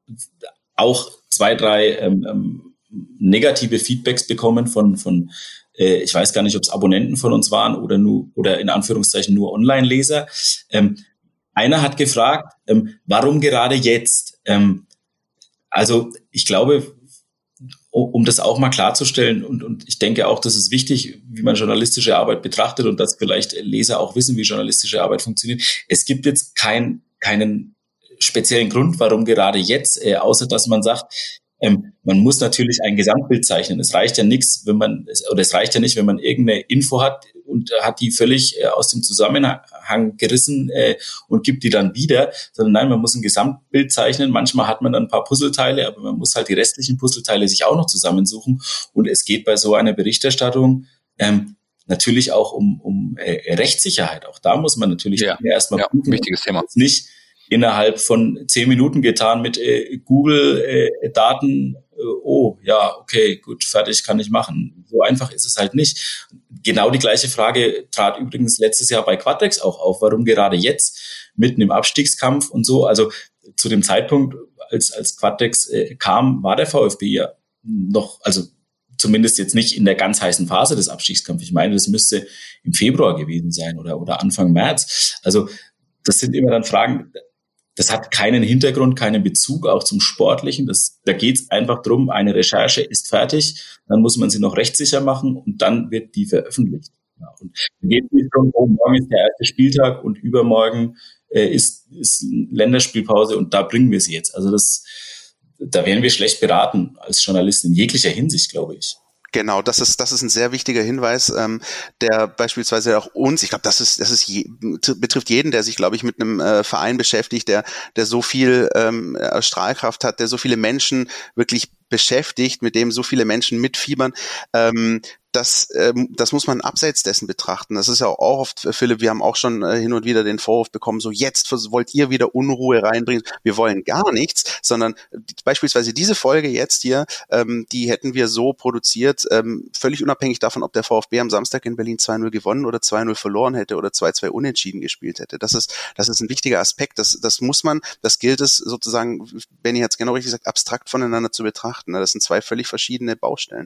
auch zwei, drei ähm, ähm, negative Feedbacks bekommen von, von äh, ich weiß gar nicht, ob es Abonnenten von uns waren oder nur oder in Anführungszeichen nur Online-Leser. Ähm, einer hat gefragt, ähm, warum gerade jetzt? Ähm, also ich glaube, um das auch mal klarzustellen und, und ich denke auch, das ist wichtig, wie man journalistische Arbeit betrachtet und dass vielleicht Leser auch wissen, wie journalistische Arbeit funktioniert. Es gibt jetzt kein, keinen speziellen Grund, warum gerade jetzt, äh, außer dass man sagt, ähm, man muss natürlich ein Gesamtbild zeichnen. Es reicht ja nichts, wenn man, oder es reicht ja nicht, wenn man irgendeine Info hat und hat die völlig äh, aus dem Zusammenhang gerissen äh, und gibt die dann wieder, sondern nein, man muss ein Gesamtbild zeichnen. Manchmal hat man dann ein paar Puzzleteile, aber man muss halt die restlichen Puzzleteile sich auch noch zusammensuchen. Und es geht bei so einer Berichterstattung ähm, natürlich auch um, um äh, Rechtssicherheit. Auch da muss man natürlich ja, erstmal ja, prüfen, wichtiges Thema. Nicht innerhalb von zehn Minuten getan mit äh, Google-Daten. Äh, äh, oh, ja, okay, gut, fertig, kann ich machen. So einfach ist es halt nicht. Genau die gleiche Frage trat übrigens letztes Jahr bei Quadrex auch auf. Warum gerade jetzt, mitten im Abstiegskampf und so? Also zu dem Zeitpunkt, als, als Quadrex äh, kam, war der VfB ja noch, also zumindest jetzt nicht in der ganz heißen Phase des Abstiegskampfs. Ich meine, das müsste im Februar gewesen sein oder, oder Anfang März. Also das sind immer dann Fragen, das hat keinen Hintergrund, keinen Bezug auch zum Sportlichen. Das, da geht es einfach drum, eine Recherche ist fertig, dann muss man sie noch rechtssicher machen und dann wird die veröffentlicht. Ja, und da geht es nicht darum, oh, morgen ist der erste Spieltag und übermorgen äh, ist, ist Länderspielpause und da bringen wir sie jetzt. Also das, da wären wir schlecht beraten als Journalist in jeglicher Hinsicht, glaube ich. Genau, das ist das ist ein sehr wichtiger Hinweis, ähm, der beispielsweise auch uns, ich glaube, das ist das ist je, betrifft jeden, der sich, glaube ich, mit einem äh, Verein beschäftigt, der der so viel ähm, Strahlkraft hat, der so viele Menschen wirklich beschäftigt, mit dem so viele Menschen mitfiebern. Ähm, das, ähm, das muss man abseits dessen betrachten. Das ist ja auch oft, Philipp, wir haben auch schon äh, hin und wieder den Vorwurf bekommen, so jetzt wollt ihr wieder Unruhe reinbringen. Wir wollen gar nichts, sondern beispielsweise diese Folge jetzt hier, ähm, die hätten wir so produziert, ähm, völlig unabhängig davon, ob der VfB am Samstag in Berlin zwei null gewonnen oder zwei null verloren hätte oder zwei zwei unentschieden gespielt hätte. Das ist, das ist ein wichtiger Aspekt. Das, das muss man, das gilt es sozusagen, Benny hat es genau richtig gesagt, abstrakt voneinander zu betrachten. Das sind zwei völlig verschiedene Baustellen.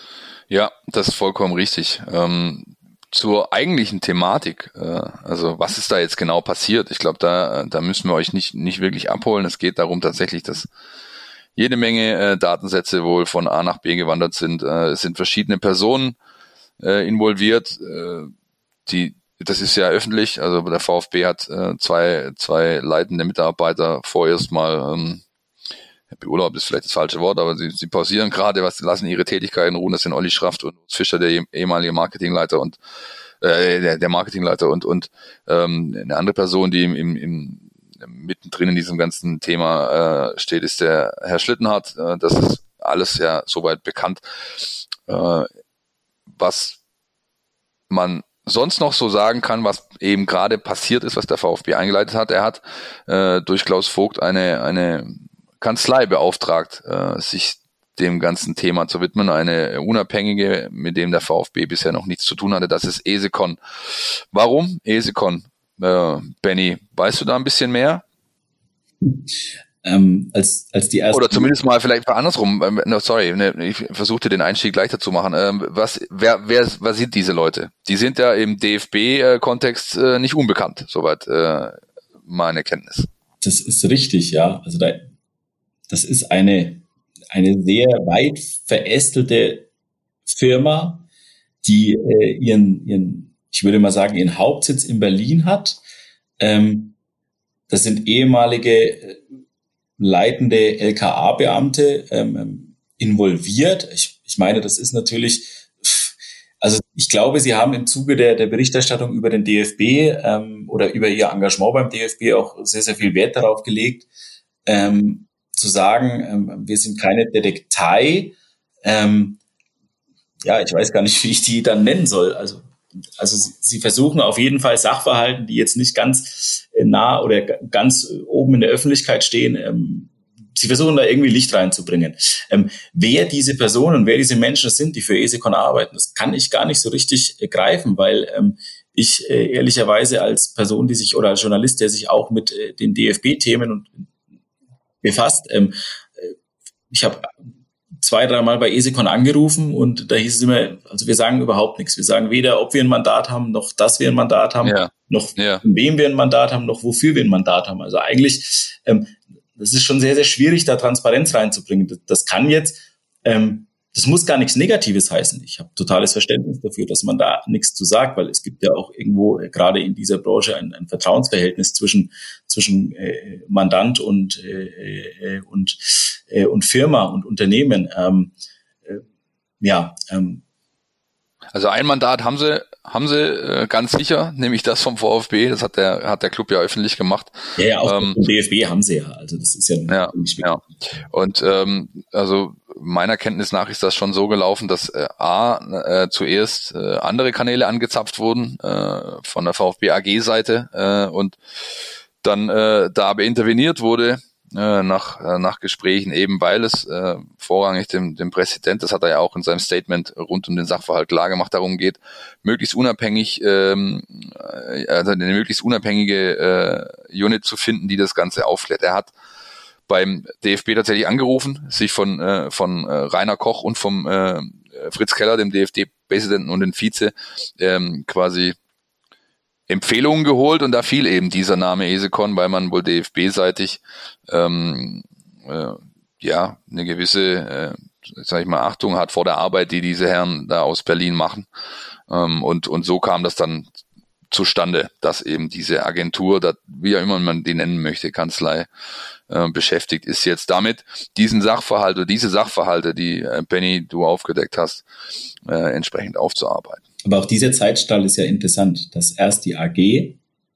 Ja, das ist vollkommen richtig. Ähm, zur eigentlichen Thematik, äh, also was ist da jetzt genau passiert? Ich glaube, da da müssen wir euch nicht nicht wirklich abholen. Es geht darum tatsächlich, dass jede Menge äh, Datensätze wohl von A nach B gewandert sind. Äh, es sind verschiedene Personen äh, involviert. Äh, die das ist ja öffentlich. Also der VfB hat äh, zwei zwei leitende Mitarbeiter vorerst mal ähm, beurlaubt ist vielleicht das falsche Wort, aber sie, sie pausieren gerade, was lassen ihre Tätigkeiten ruhen. Das sind Olli Schraft und Fischer, der ehemalige Marketingleiter und äh, der, der Marketingleiter und und ähm, eine andere Person, die im, im, im mittendrin in diesem ganzen Thema äh, steht, ist der Herr Schlittenhardt. Äh, das ist alles ja soweit bekannt. Äh, was man sonst noch so sagen kann, was eben gerade passiert ist, was der VfB eingeleitet hat. Er hat äh, durch Klaus Vogt eine eine Kanzlei beauftragt, äh, sich dem ganzen Thema zu widmen, eine unabhängige, mit dem der VfB bisher noch nichts zu tun hatte. Das ist Esekon. Warum Esekon? Äh, Benny, weißt du da ein bisschen mehr? Ähm, als, als die erste Oder zumindest mal vielleicht andersrum. Ähm, no, sorry, ne, ich versuchte den Einstieg leichter zu machen. Ähm, was, wer, wer, was sind diese Leute? Die sind ja im D F B-Kontext äh, nicht unbekannt, soweit äh, meine Kenntnis. Das ist richtig, ja. Also da, das ist eine eine sehr weit verästelte Firma, die äh, ihren ihren, ich würde mal sagen, ihren Hauptsitz in Berlin hat. Ähm, das sind ehemalige leitende L K A-Beamte ähm, involviert. Ich, ich meine, das ist natürlich, also ich glaube, Sie haben im Zuge der, der Berichterstattung über den D F B ähm, oder über Ihr Engagement beim D F B auch sehr, sehr viel Wert darauf gelegt, ähm, zu sagen, ähm, wir sind keine Detektei. Ähm, ja, ich weiß gar nicht, wie ich die dann nennen soll. Also Also sie, sie versuchen auf jeden Fall Sachverhalten, die jetzt nicht ganz nah oder ganz oben in der Öffentlichkeit stehen, ähm, sie versuchen da irgendwie Licht reinzubringen. Ähm, wer diese Personen, wer diese Menschen sind, die für Esekon arbeiten, das kann ich gar nicht so richtig äh, greifen, weil ähm, ich äh, ehrlicherweise als Person, die sich oder als Journalist, der sich auch mit äh, den D F B-Themen und befasst, ähm, äh, ich habe zwei, dreimal bei Esekon angerufen und da hieß es immer, also wir sagen überhaupt nichts. Wir sagen weder, ob wir ein Mandat haben, noch dass wir ein Mandat haben, ja. noch ja. von wem wir ein Mandat haben, noch wofür wir ein Mandat haben. Also eigentlich, ähm, das ist schon sehr, sehr schwierig, da Transparenz reinzubringen. Das, das kann jetzt, ähm, das muss gar nichts Negatives heißen. Ich habe totales Verständnis dafür, dass man da nichts zu sagt, weil es gibt ja auch irgendwo äh, gerade in dieser Branche ein, ein Vertrauensverhältnis zwischen zwischen äh, Mandant und äh, äh, und äh, und Firma und Unternehmen. Ähm, äh, ja. Ähm. Also ein Mandat haben sie haben sie äh, ganz sicher, nämlich das vom VfB. Das hat der hat der Club ja öffentlich gemacht. Ja, ja, auch ähm, vom D F B haben sie ja. Also das ist ja, ja nicht ja. Und ähm, also meiner Kenntnis nach ist das schon so gelaufen, dass äh, a äh, zuerst äh, andere Kanäle angezapft wurden äh, von der VfB A G-Seite äh, und dann äh, da aber interveniert wurde äh, nach äh, nach Gesprächen, eben weil es äh, vorrangig dem dem Präsident, das hat er ja auch in seinem Statement rund um den Sachverhalt klar gemacht, darum geht, möglichst unabhängig, ähm, also eine möglichst unabhängige äh, Unit zu finden, die das Ganze aufklärt. Er hat beim D F B tatsächlich angerufen, sich von äh, von äh, Rainer Koch und vom äh, Fritz Keller, dem D F B-Präsidenten und dem Vize, ähm, quasi Empfehlungen geholt, und da fiel eben dieser Name Esekon, weil man wohl D F B-seitig ähm, äh, ja eine gewisse, äh, sag ich mal, Achtung hat vor der Arbeit, die diese Herren da aus Berlin machen, ähm, und und so kam das dann zustande, dass eben diese Agentur, dat, wie auch immer man die nennen möchte, Kanzlei, äh, beschäftigt ist jetzt damit, diesen Sachverhalt oder diese Sachverhalte, die äh, Benny, du aufgedeckt hast, äh, entsprechend aufzuarbeiten. Aber auch dieser Zeitstrahl ist ja interessant, dass erst die A G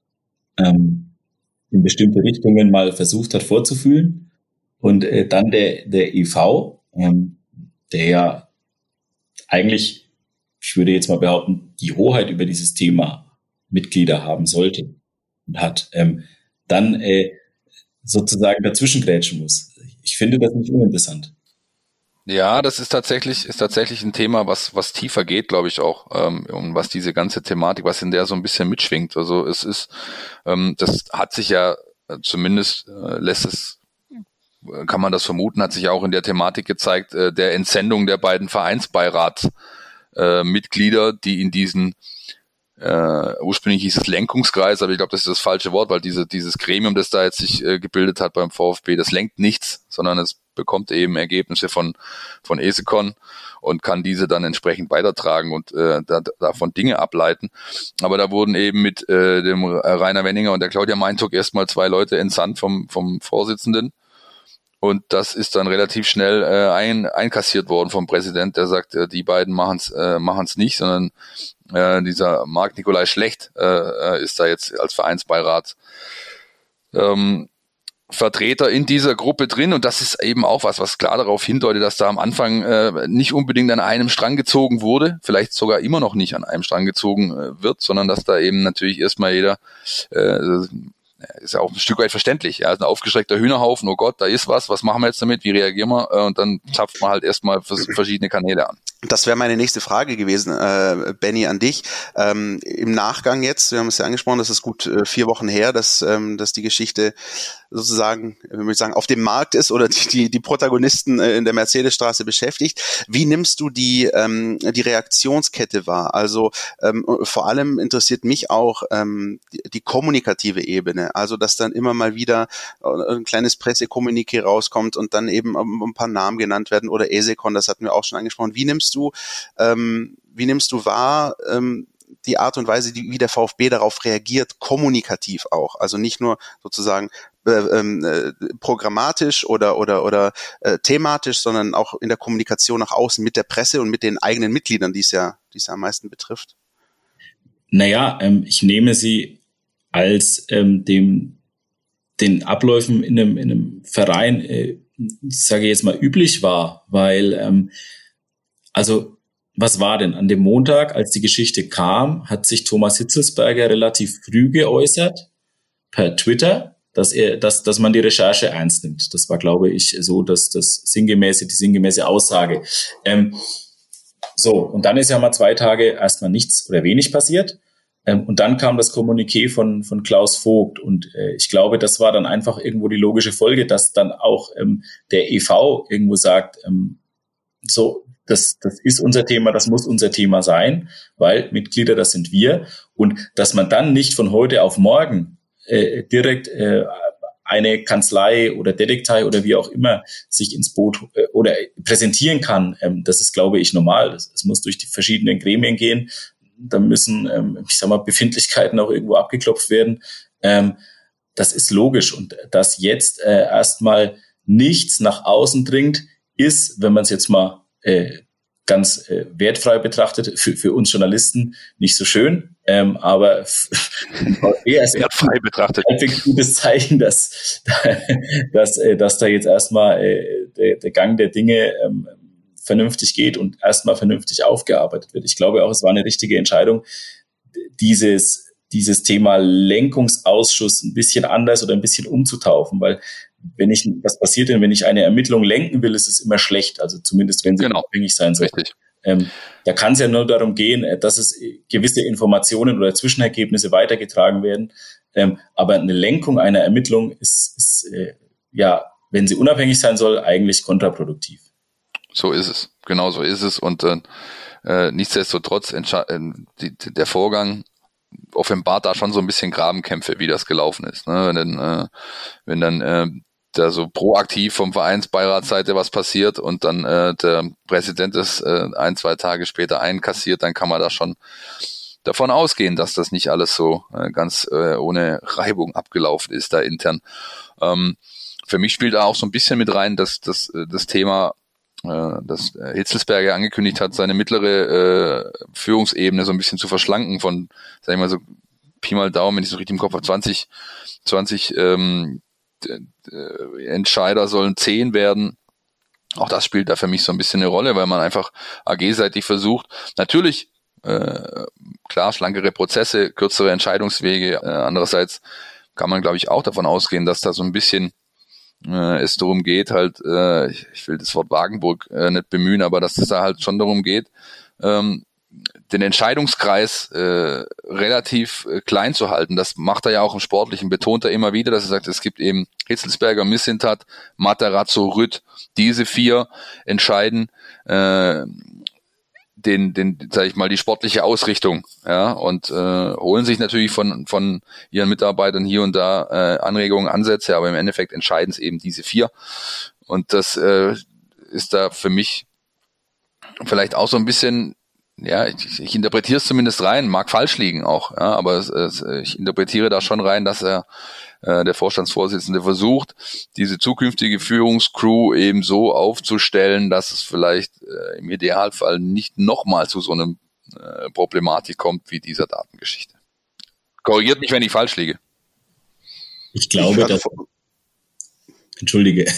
ähm, in bestimmte Richtungen mal versucht hat vorzufühlen und äh, dann der der E V, ähm, der ja eigentlich, ich würde jetzt mal behaupten, die Hoheit über dieses Thema Mitglieder haben sollte und hat, ähm, dann äh, sozusagen dazwischen grätschen muss. Ich finde das nicht uninteressant. Ja, das ist tatsächlich ist tatsächlich ein Thema, was was tiefer geht, glaube ich auch, ähm, und was diese ganze Thematik, was in der so ein bisschen mitschwingt. Also es ist, ähm, das hat sich ja äh, zumindest äh, lässt es, kann man das vermuten, hat sich auch in der Thematik gezeigt, äh, der Entsendung der beiden Vereinsbeirats äh, Mitglieder, die in diesen Uh, ursprünglich hieß es Lenkungskreis, aber ich glaube, das ist das falsche Wort, weil diese dieses Gremium, das da jetzt sich äh, gebildet hat beim VfB, das lenkt nichts, sondern es bekommt eben Ergebnisse von von Esekon und kann diese dann entsprechend weitertragen und äh, da, davon Dinge ableiten. Aber da wurden eben mit äh, dem Rainer Wenninger und der Claudia Meintuck erstmal zwei Leute entsandt vom vom Vorsitzenden. Und das ist dann relativ schnell äh, ein, einkassiert worden vom Präsident, der sagt, äh, die beiden machen es äh, machen's nicht, sondern äh, dieser Marc Nikolai Schlecht äh, ist da jetzt als Vereinsbeirat ähm, Vertreter in dieser Gruppe drin und das ist eben auch was, was klar darauf hindeutet, dass da am Anfang äh, nicht unbedingt an einem Strang gezogen wurde, vielleicht sogar immer noch nicht an einem Strang gezogen äh, wird, sondern dass da eben natürlich erstmal jeder, äh, ist ja auch ein Stück weit verständlich, ja, ein aufgeschreckter Hühnerhaufen, oh Gott, da ist was, was machen wir jetzt damit, wie reagieren wir äh, und dann zapft man halt erstmal verschiedene Kanäle an. Das wäre meine nächste Frage gewesen, äh, Benny, an dich. Ähm, im Nachgang jetzt, wir haben es ja angesprochen, das ist gut äh, vier Wochen her, dass, ähm, dass die Geschichte sozusagen, wie würde ich sagen, auf dem Markt ist oder die, die, die Protagonisten äh, in der Mercedesstraße beschäftigt. Wie nimmst du die, ähm, die Reaktionskette wahr? Also ähm, vor allem interessiert mich auch ähm, die, die kommunikative Ebene, also dass dann immer mal wieder ein kleines Pressekommuniqué rauskommt und dann eben ein paar Namen genannt werden oder Esekon, das hatten wir auch schon angesprochen. Wie nimmst du, ähm, wie nimmst du wahr, ähm, die Art und Weise, die, wie der VfB darauf reagiert, kommunikativ auch, also nicht nur sozusagen äh, äh, programmatisch oder oder oder äh, thematisch, sondern auch in der Kommunikation nach außen mit der Presse und mit den eigenen Mitgliedern, die es ja, die es ja am meisten betrifft? Naja, ähm, ich nehme sie als ähm, dem den Abläufen in einem, in einem Verein, äh, ich sage jetzt mal, üblich war, weil ähm, also was war denn? An dem Montag, als die Geschichte kam, hat sich Thomas Hitzelsberger relativ früh geäußert per Twitter, dass er, dass, dass man die Recherche ernst nimmt. Das war, glaube ich, so, dass das sinngemäße, die sinngemäße Aussage. Ähm, so. Und dann ist ja mal zwei Tage erstmal nichts oder wenig passiert. Ähm, und dann kam das Kommuniqué von, von Klaus Vogt. Und äh, ich glaube, das war dann einfach irgendwo die logische Folge, dass dann auch ähm, der E V irgendwo sagt, ähm, so, Das, das ist unser Thema, das muss unser Thema sein, weil Mitglieder, das sind wir. Und dass man dann nicht von heute auf morgen äh, direkt äh, eine Kanzlei oder Detektei oder wie auch immer sich ins Boot äh, oder präsentieren kann, ähm, das ist, glaube ich, normal. Das, das muss durch die verschiedenen Gremien gehen. Da müssen, ähm, ich sag mal, Befindlichkeiten auch irgendwo abgeklopft werden. Ähm, das ist logisch. Und dass jetzt äh, erstmal nichts nach außen dringt, ist, wenn man es jetzt mal Äh, ganz äh, wertfrei betrachtet, für, für uns Journalisten nicht so schön, ähm, aber ist wertfrei betrachtet ein gutes Zeichen, dass, dass, äh, dass da jetzt erstmal äh, der, der Gang der Dinge ähm, vernünftig geht und erstmal vernünftig aufgearbeitet wird. Ich glaube auch, es war eine richtige Entscheidung, dieses, dieses Thema Lenkungsausschuss ein bisschen anders oder ein bisschen umzutaufen, weil wenn ich, was passiert denn, wenn ich eine Ermittlung lenken will, ist es immer schlecht, also zumindest, wenn sie genau. abhängig sein soll. Richtig. Ähm, da kann es ja nur darum gehen, dass es gewisse Informationen oder Zwischenergebnisse weitergetragen werden, ähm, aber eine Lenkung einer Ermittlung ist, ist äh, ja, wenn sie unabhängig sein soll, eigentlich kontraproduktiv. So ist es, genau so ist es und äh, nichtsdestotrotz entsche- äh, die, der Vorgang offenbart da schon so ein bisschen Grabenkämpfe, wie das gelaufen ist. Ne? Wenn dann, äh, wenn dann äh, da so proaktiv vom Vereinsbeiratsseite was passiert und dann äh, der Präsident es äh, ein, zwei Tage später einkassiert, dann kann man da schon davon ausgehen, dass das nicht alles so äh, ganz äh, ohne Reibung abgelaufen ist da intern. Ähm, für mich spielt da auch so ein bisschen mit rein, dass, dass das Thema, äh, dass Hitzelsberger angekündigt hat, seine mittlere äh, Führungsebene so ein bisschen zu verschlanken von, sag ich mal so, Pi mal Daumen, wenn ich so richtig im Kopf habe, zwanzig, zwanzig ähm, Entscheider sollen zehn werden. Auch das spielt da für mich so ein bisschen eine Rolle, weil man einfach A G-seitig versucht, natürlich, äh, klar, schlankere Prozesse, kürzere Entscheidungswege. Äh, andererseits kann man, glaube ich, auch davon ausgehen, dass da so ein bisschen äh, es darum geht, halt, äh, ich, ich will das Wort Wagenburg äh, nicht bemühen, aber dass es da halt schon darum geht, ähm, den Entscheidungskreis äh, relativ äh, klein zu halten. Das macht er ja auch im Sportlichen, betont er immer wieder, dass er sagt, es gibt eben Hitzelsberger, Mislintat, Matarazzo, Rütt, diese vier entscheiden äh, den, den, sag ich mal, die sportliche Ausrichtung, ja, und äh, holen sich natürlich von von ihren Mitarbeitern hier und da äh, Anregungen, Ansätze, aber im Endeffekt entscheiden es eben diese vier. Und das äh, ist da für mich vielleicht auch so ein bisschen, ja, ich, ich interpretiere es zumindest rein, mag falsch liegen auch, ja, aber es, es, ich interpretiere da schon rein, dass er, äh, der Vorstandsvorsitzende, versucht, diese zukünftige Führungscrew eben so aufzustellen, dass es vielleicht äh, im Idealfall nicht nochmal zu so einem äh, Problematik kommt wie dieser Datengeschichte. Korrigiert mich, wenn ich falsch liege. Ich glaube, ich dass, Entschuldige.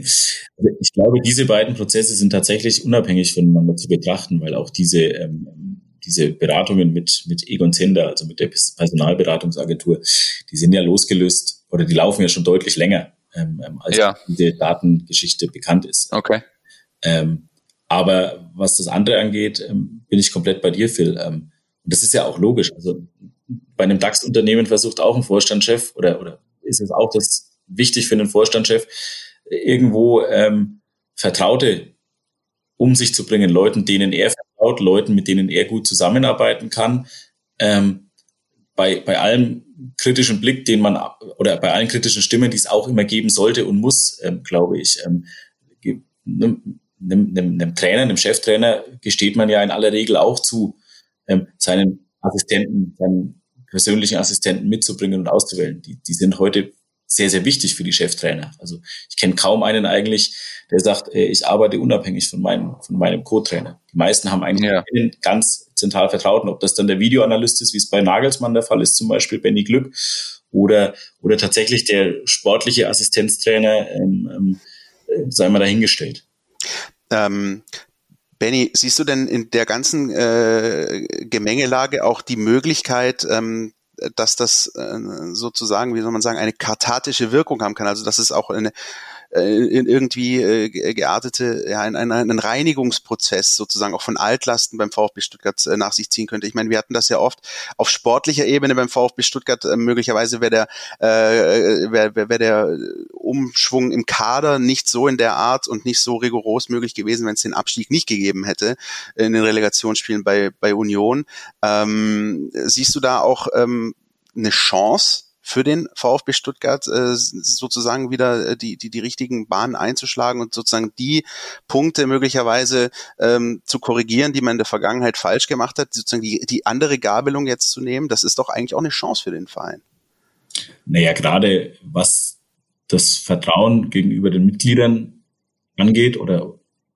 Ich glaube, diese beiden Prozesse sind tatsächlich unabhängig voneinander zu betrachten, weil auch diese, ähm, diese Beratungen mit, mit Egon Zehnder, also mit der Personalberatungsagentur, die sind ja losgelöst oder die laufen ja schon deutlich länger, ähm, als ja. diese Datengeschichte bekannt ist. Okay. Ähm, aber was das andere angeht, ähm, bin ich komplett bei dir, Phil. Ähm, und das ist ja auch logisch. Also bei einem DAX-Unternehmen versucht auch ein Vorstandschef oder, oder ist es auch das wichtig für einen Vorstandschef, irgendwo ähm, Vertraute um sich zu bringen, Leuten, denen er vertraut, Leuten, mit denen er gut zusammenarbeiten kann. Ähm, bei, bei allem kritischen Blick, den man, oder bei allen kritischen Stimmen, die es auch immer geben sollte und muss, ähm, glaube ich, ähm, einem, einem, einem Trainer, einem Cheftrainer gesteht man ja in aller Regel auch zu, ähm, seinen Assistenten, seinen persönlichen Assistenten mitzubringen und auszuwählen. Die, die sind heute sehr, sehr wichtig für die Cheftrainer. Also ich kenne kaum einen eigentlich, der sagt, ich arbeite unabhängig von meinem, von meinem Co-Trainer. Die meisten haben eigentlich ja. einen ganz zentral Vertrauten, ob das dann der Videoanalyst ist, wie es bei Nagelsmann der Fall ist, zum Beispiel Benny Glück, oder, oder tatsächlich der sportliche Assistenztrainer, ähm, ähm, sei mal dahingestellt. Ähm, Benny, siehst du denn in der ganzen äh, Gemengelage auch die Möglichkeit, ähm, dass das äh, sozusagen, wie soll man sagen, eine kathartische Wirkung haben kann, also dass es auch eine äh, irgendwie äh, geartete, ja, ein, ein, ein Reinigungsprozess sozusagen auch von Altlasten beim VfB Stuttgart äh, nach sich ziehen könnte. Ich meine, wir hatten das ja oft auf sportlicher Ebene beim VfB Stuttgart, äh, möglicherweise wäre der äh, wäre wär, wär der Umschwung im Kader nicht so in der Art und nicht so rigoros möglich gewesen, wenn es den Abstieg nicht gegeben hätte in den Relegationsspielen bei bei Union. Ähm, siehst du da auch ähm, eine Chance für den VfB Stuttgart, äh, sozusagen wieder die, die, die richtigen Bahnen einzuschlagen und sozusagen die Punkte möglicherweise ähm, zu korrigieren, die man in der Vergangenheit falsch gemacht hat, sozusagen die, die andere Gabelung jetzt zu nehmen? Das ist doch eigentlich auch eine Chance für den Verein. Naja, gerade was das Vertrauen gegenüber den Mitgliedern angeht, oder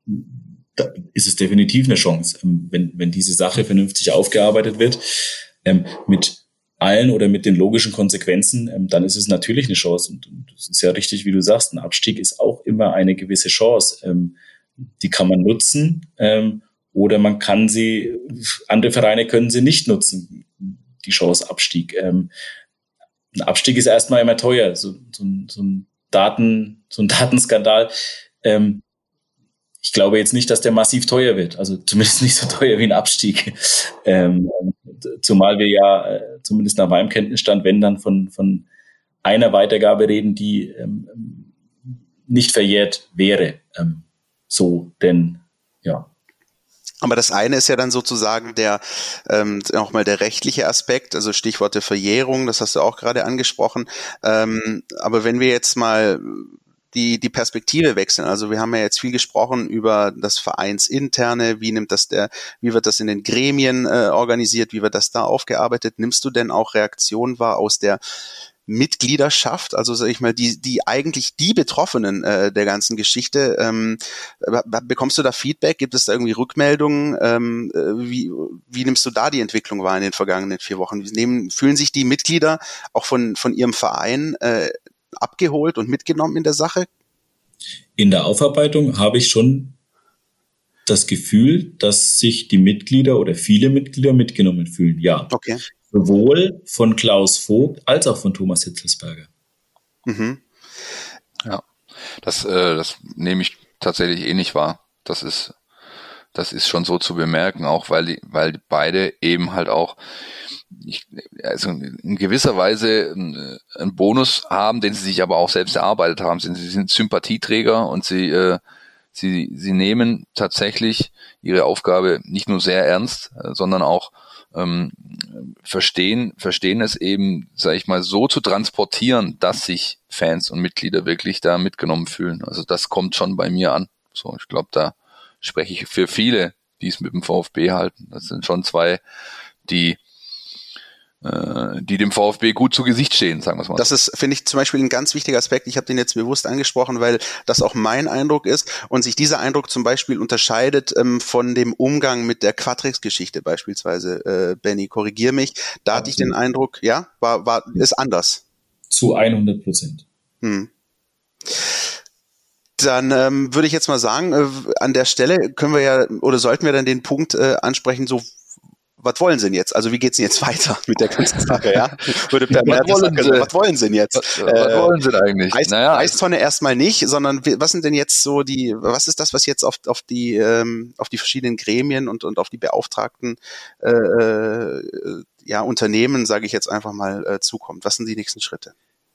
da ist es definitiv eine Chance, wenn, wenn diese Sache vernünftig aufgearbeitet wird, ähm, mit allen oder mit den logischen Konsequenzen, ähm, dann ist es natürlich eine Chance. Und, und das ist ja richtig, wie du sagst, ein Abstieg ist auch immer eine gewisse Chance. Ähm, die kann man nutzen, ähm, oder man kann sie, andere Vereine können sie nicht nutzen, die Chance Abstieg. Ähm, ein Abstieg ist erstmal immer teuer. So, so, so ein Daten, so ein Datenskandal, ähm, ich glaube jetzt nicht, dass der massiv teuer wird, also zumindest nicht so teuer wie ein Abstieg. Ähm, zumal wir ja, äh, zumindest nach meinem Kenntnisstand, wenn dann von, von einer Weitergabe reden, die ähm, nicht verjährt wäre. Ähm, so, denn, ja. Aber das eine ist ja dann sozusagen der, ähm, auch mal der rechtliche Aspekt, also Stichwort der Verjährung, das hast du auch gerade angesprochen. Ähm, aber wenn wir jetzt mal die die Perspektive wechseln. Also wir haben ja jetzt viel gesprochen über das Vereinsinterne, wie nimmt das der, wie wird das in den Gremien äh, organisiert, wie wird das da aufgearbeitet? Nimmst du denn auch Reaktionen wahr aus der Mitgliedschaft, also sag ich mal, die die eigentlich die Betroffenen äh, der ganzen Geschichte? Ähm, bekommst du da Feedback? Gibt es da irgendwie Rückmeldungen? Ähm, wie wie nimmst du da die Entwicklung wahr in den vergangenen vier Wochen? Nehmen, fühlen sich die Mitglieder auch von von ihrem Verein äh, abgeholt und mitgenommen in der Sache? In der Aufarbeitung habe ich schon das Gefühl, dass sich die Mitglieder oder viele Mitglieder mitgenommen fühlen, ja. Okay. Sowohl von Klaus Vogt als auch von Thomas Hitzelsberger. Mhm. Ja, das, äh, das nehme ich tatsächlich eh nicht wahr. Das ist, das ist schon so zu bemerken, auch weil die, weil beide eben halt auch Ich, also in gewisser Weise einen Bonus haben, den sie sich aber auch selbst erarbeitet haben. Sie sind Sympathieträger und sie, äh, sie, sie nehmen tatsächlich ihre Aufgabe nicht nur sehr ernst, sondern auch ähm, verstehen, verstehen es eben, sage ich mal, so zu transportieren, dass sich Fans und Mitglieder wirklich da mitgenommen fühlen. Also das kommt schon bei mir an. So, ich glaube, da spreche ich für viele, die es mit dem VfB halten. Das sind schon zwei, die die dem VfB gut zu Gesicht stehen, sagen wir es mal. Das ist, finde ich, zum Beispiel ein ganz wichtiger Aspekt. Ich habe den jetzt bewusst angesprochen, weil das auch mein Eindruck ist und sich dieser Eindruck zum Beispiel unterscheidet ähm, von dem Umgang mit der Quatrix-Geschichte beispielsweise. Äh, Benny, korrigier mich. Da hatte ich den Eindruck, ja, war, war, ist anders. zu hundert Prozent. Hm. Dann ähm, würde ich jetzt mal sagen, äh, an der Stelle können wir ja oder sollten wir dann den Punkt äh, ansprechen, so was wollen Sie denn jetzt? Also wie geht's denn jetzt weiter mit der ganzen Sache, ja? Würde per was, wollen sagen, was wollen Sie denn jetzt? Was, äh, was wollen Sie denn eigentlich? Eis, naja. Eistonne erstmal nicht, sondern was sind denn jetzt so die, was ist das, was jetzt auf, auf die ähm, auf die verschiedenen Gremien und, und auf die Beauftragten äh, äh, ja, Unternehmen, sage ich jetzt einfach mal, äh, zukommt? Was sind die nächsten Schritte?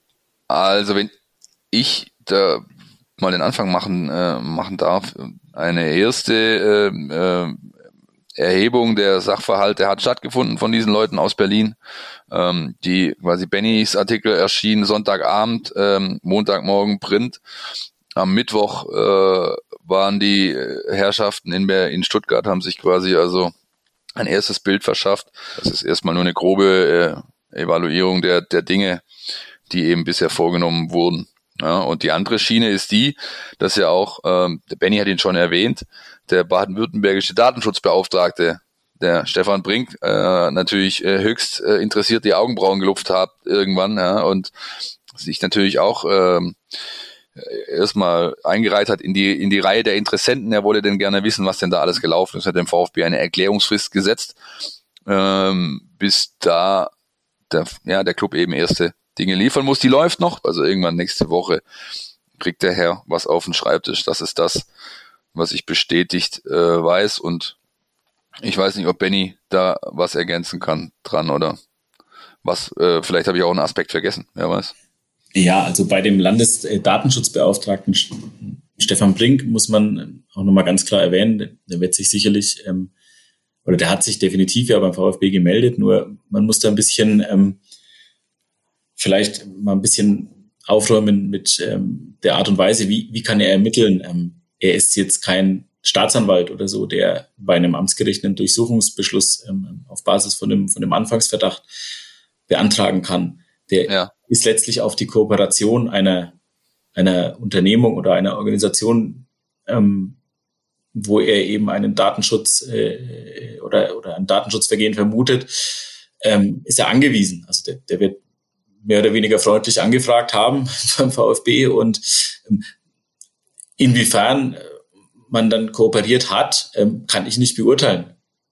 Also wenn ich da mal den Anfang machen äh, machen darf, eine erste äh, äh, Erhebung der Sachverhalte hat stattgefunden von diesen Leuten aus Berlin. Ähm, die quasi Bennys Artikel erschien Sonntagabend, ähm, Montagmorgen Print. Am Mittwoch äh, waren die Herrschaften in, in Stuttgart, haben sich quasi also ein erstes Bild verschafft. Das ist erstmal nur eine grobe äh, Evaluierung der, der Dinge, die eben bisher vorgenommen wurden. Ja, und die andere Schiene ist die, dass ja auch, ähm, der Benny hat ihn schon erwähnt, der baden-württembergische Datenschutzbeauftragte, der Stefan Brink, äh, natürlich äh, höchst äh, interessiert die Augenbrauen gelupft hat irgendwann, ja, und sich natürlich auch ähm, erstmal eingereiht hat in die in die Reihe der Interessenten. Er wollte denn gerne wissen, was denn da alles gelaufen ist. Er hat dem VfB eine Erklärungsfrist gesetzt, ähm, bis da der, ja, der Club eben erste Dinge liefern muss. Die läuft noch, also irgendwann nächste Woche kriegt der Herr was auf den Schreibtisch. Das ist das, was ich bestätigt äh, weiß, und ich weiß nicht, ob Benny da was ergänzen kann dran oder was, äh, vielleicht habe ich auch einen Aspekt vergessen, wer weiß. Ja, also bei dem Landesdatenschutzbeauftragten Stefan Brink muss man auch nochmal ganz klar erwähnen, der wird sich sicherlich, ähm, oder der hat sich definitiv ja beim VfB gemeldet, nur man muss da ein bisschen ähm, vielleicht mal ein bisschen aufräumen mit ähm, der Art und Weise, wie, wie kann er ermitteln. Ähm, er ist jetzt kein Staatsanwalt oder so, der bei einem Amtsgericht einen Durchsuchungsbeschluss ähm, auf Basis von dem, von dem Anfangsverdacht beantragen kann. Der ja. ist letztlich auf die Kooperation einer, einer Unternehmung oder einer Organisation, ähm, wo er eben einen Datenschutz äh, oder, oder ein Datenschutzvergehen vermutet, ähm, ist er angewiesen. Also der, der wird mehr oder weniger freundlich angefragt haben beim VfB, und ähm, inwiefern man dann kooperiert hat, ähm, kann ich nicht beurteilen.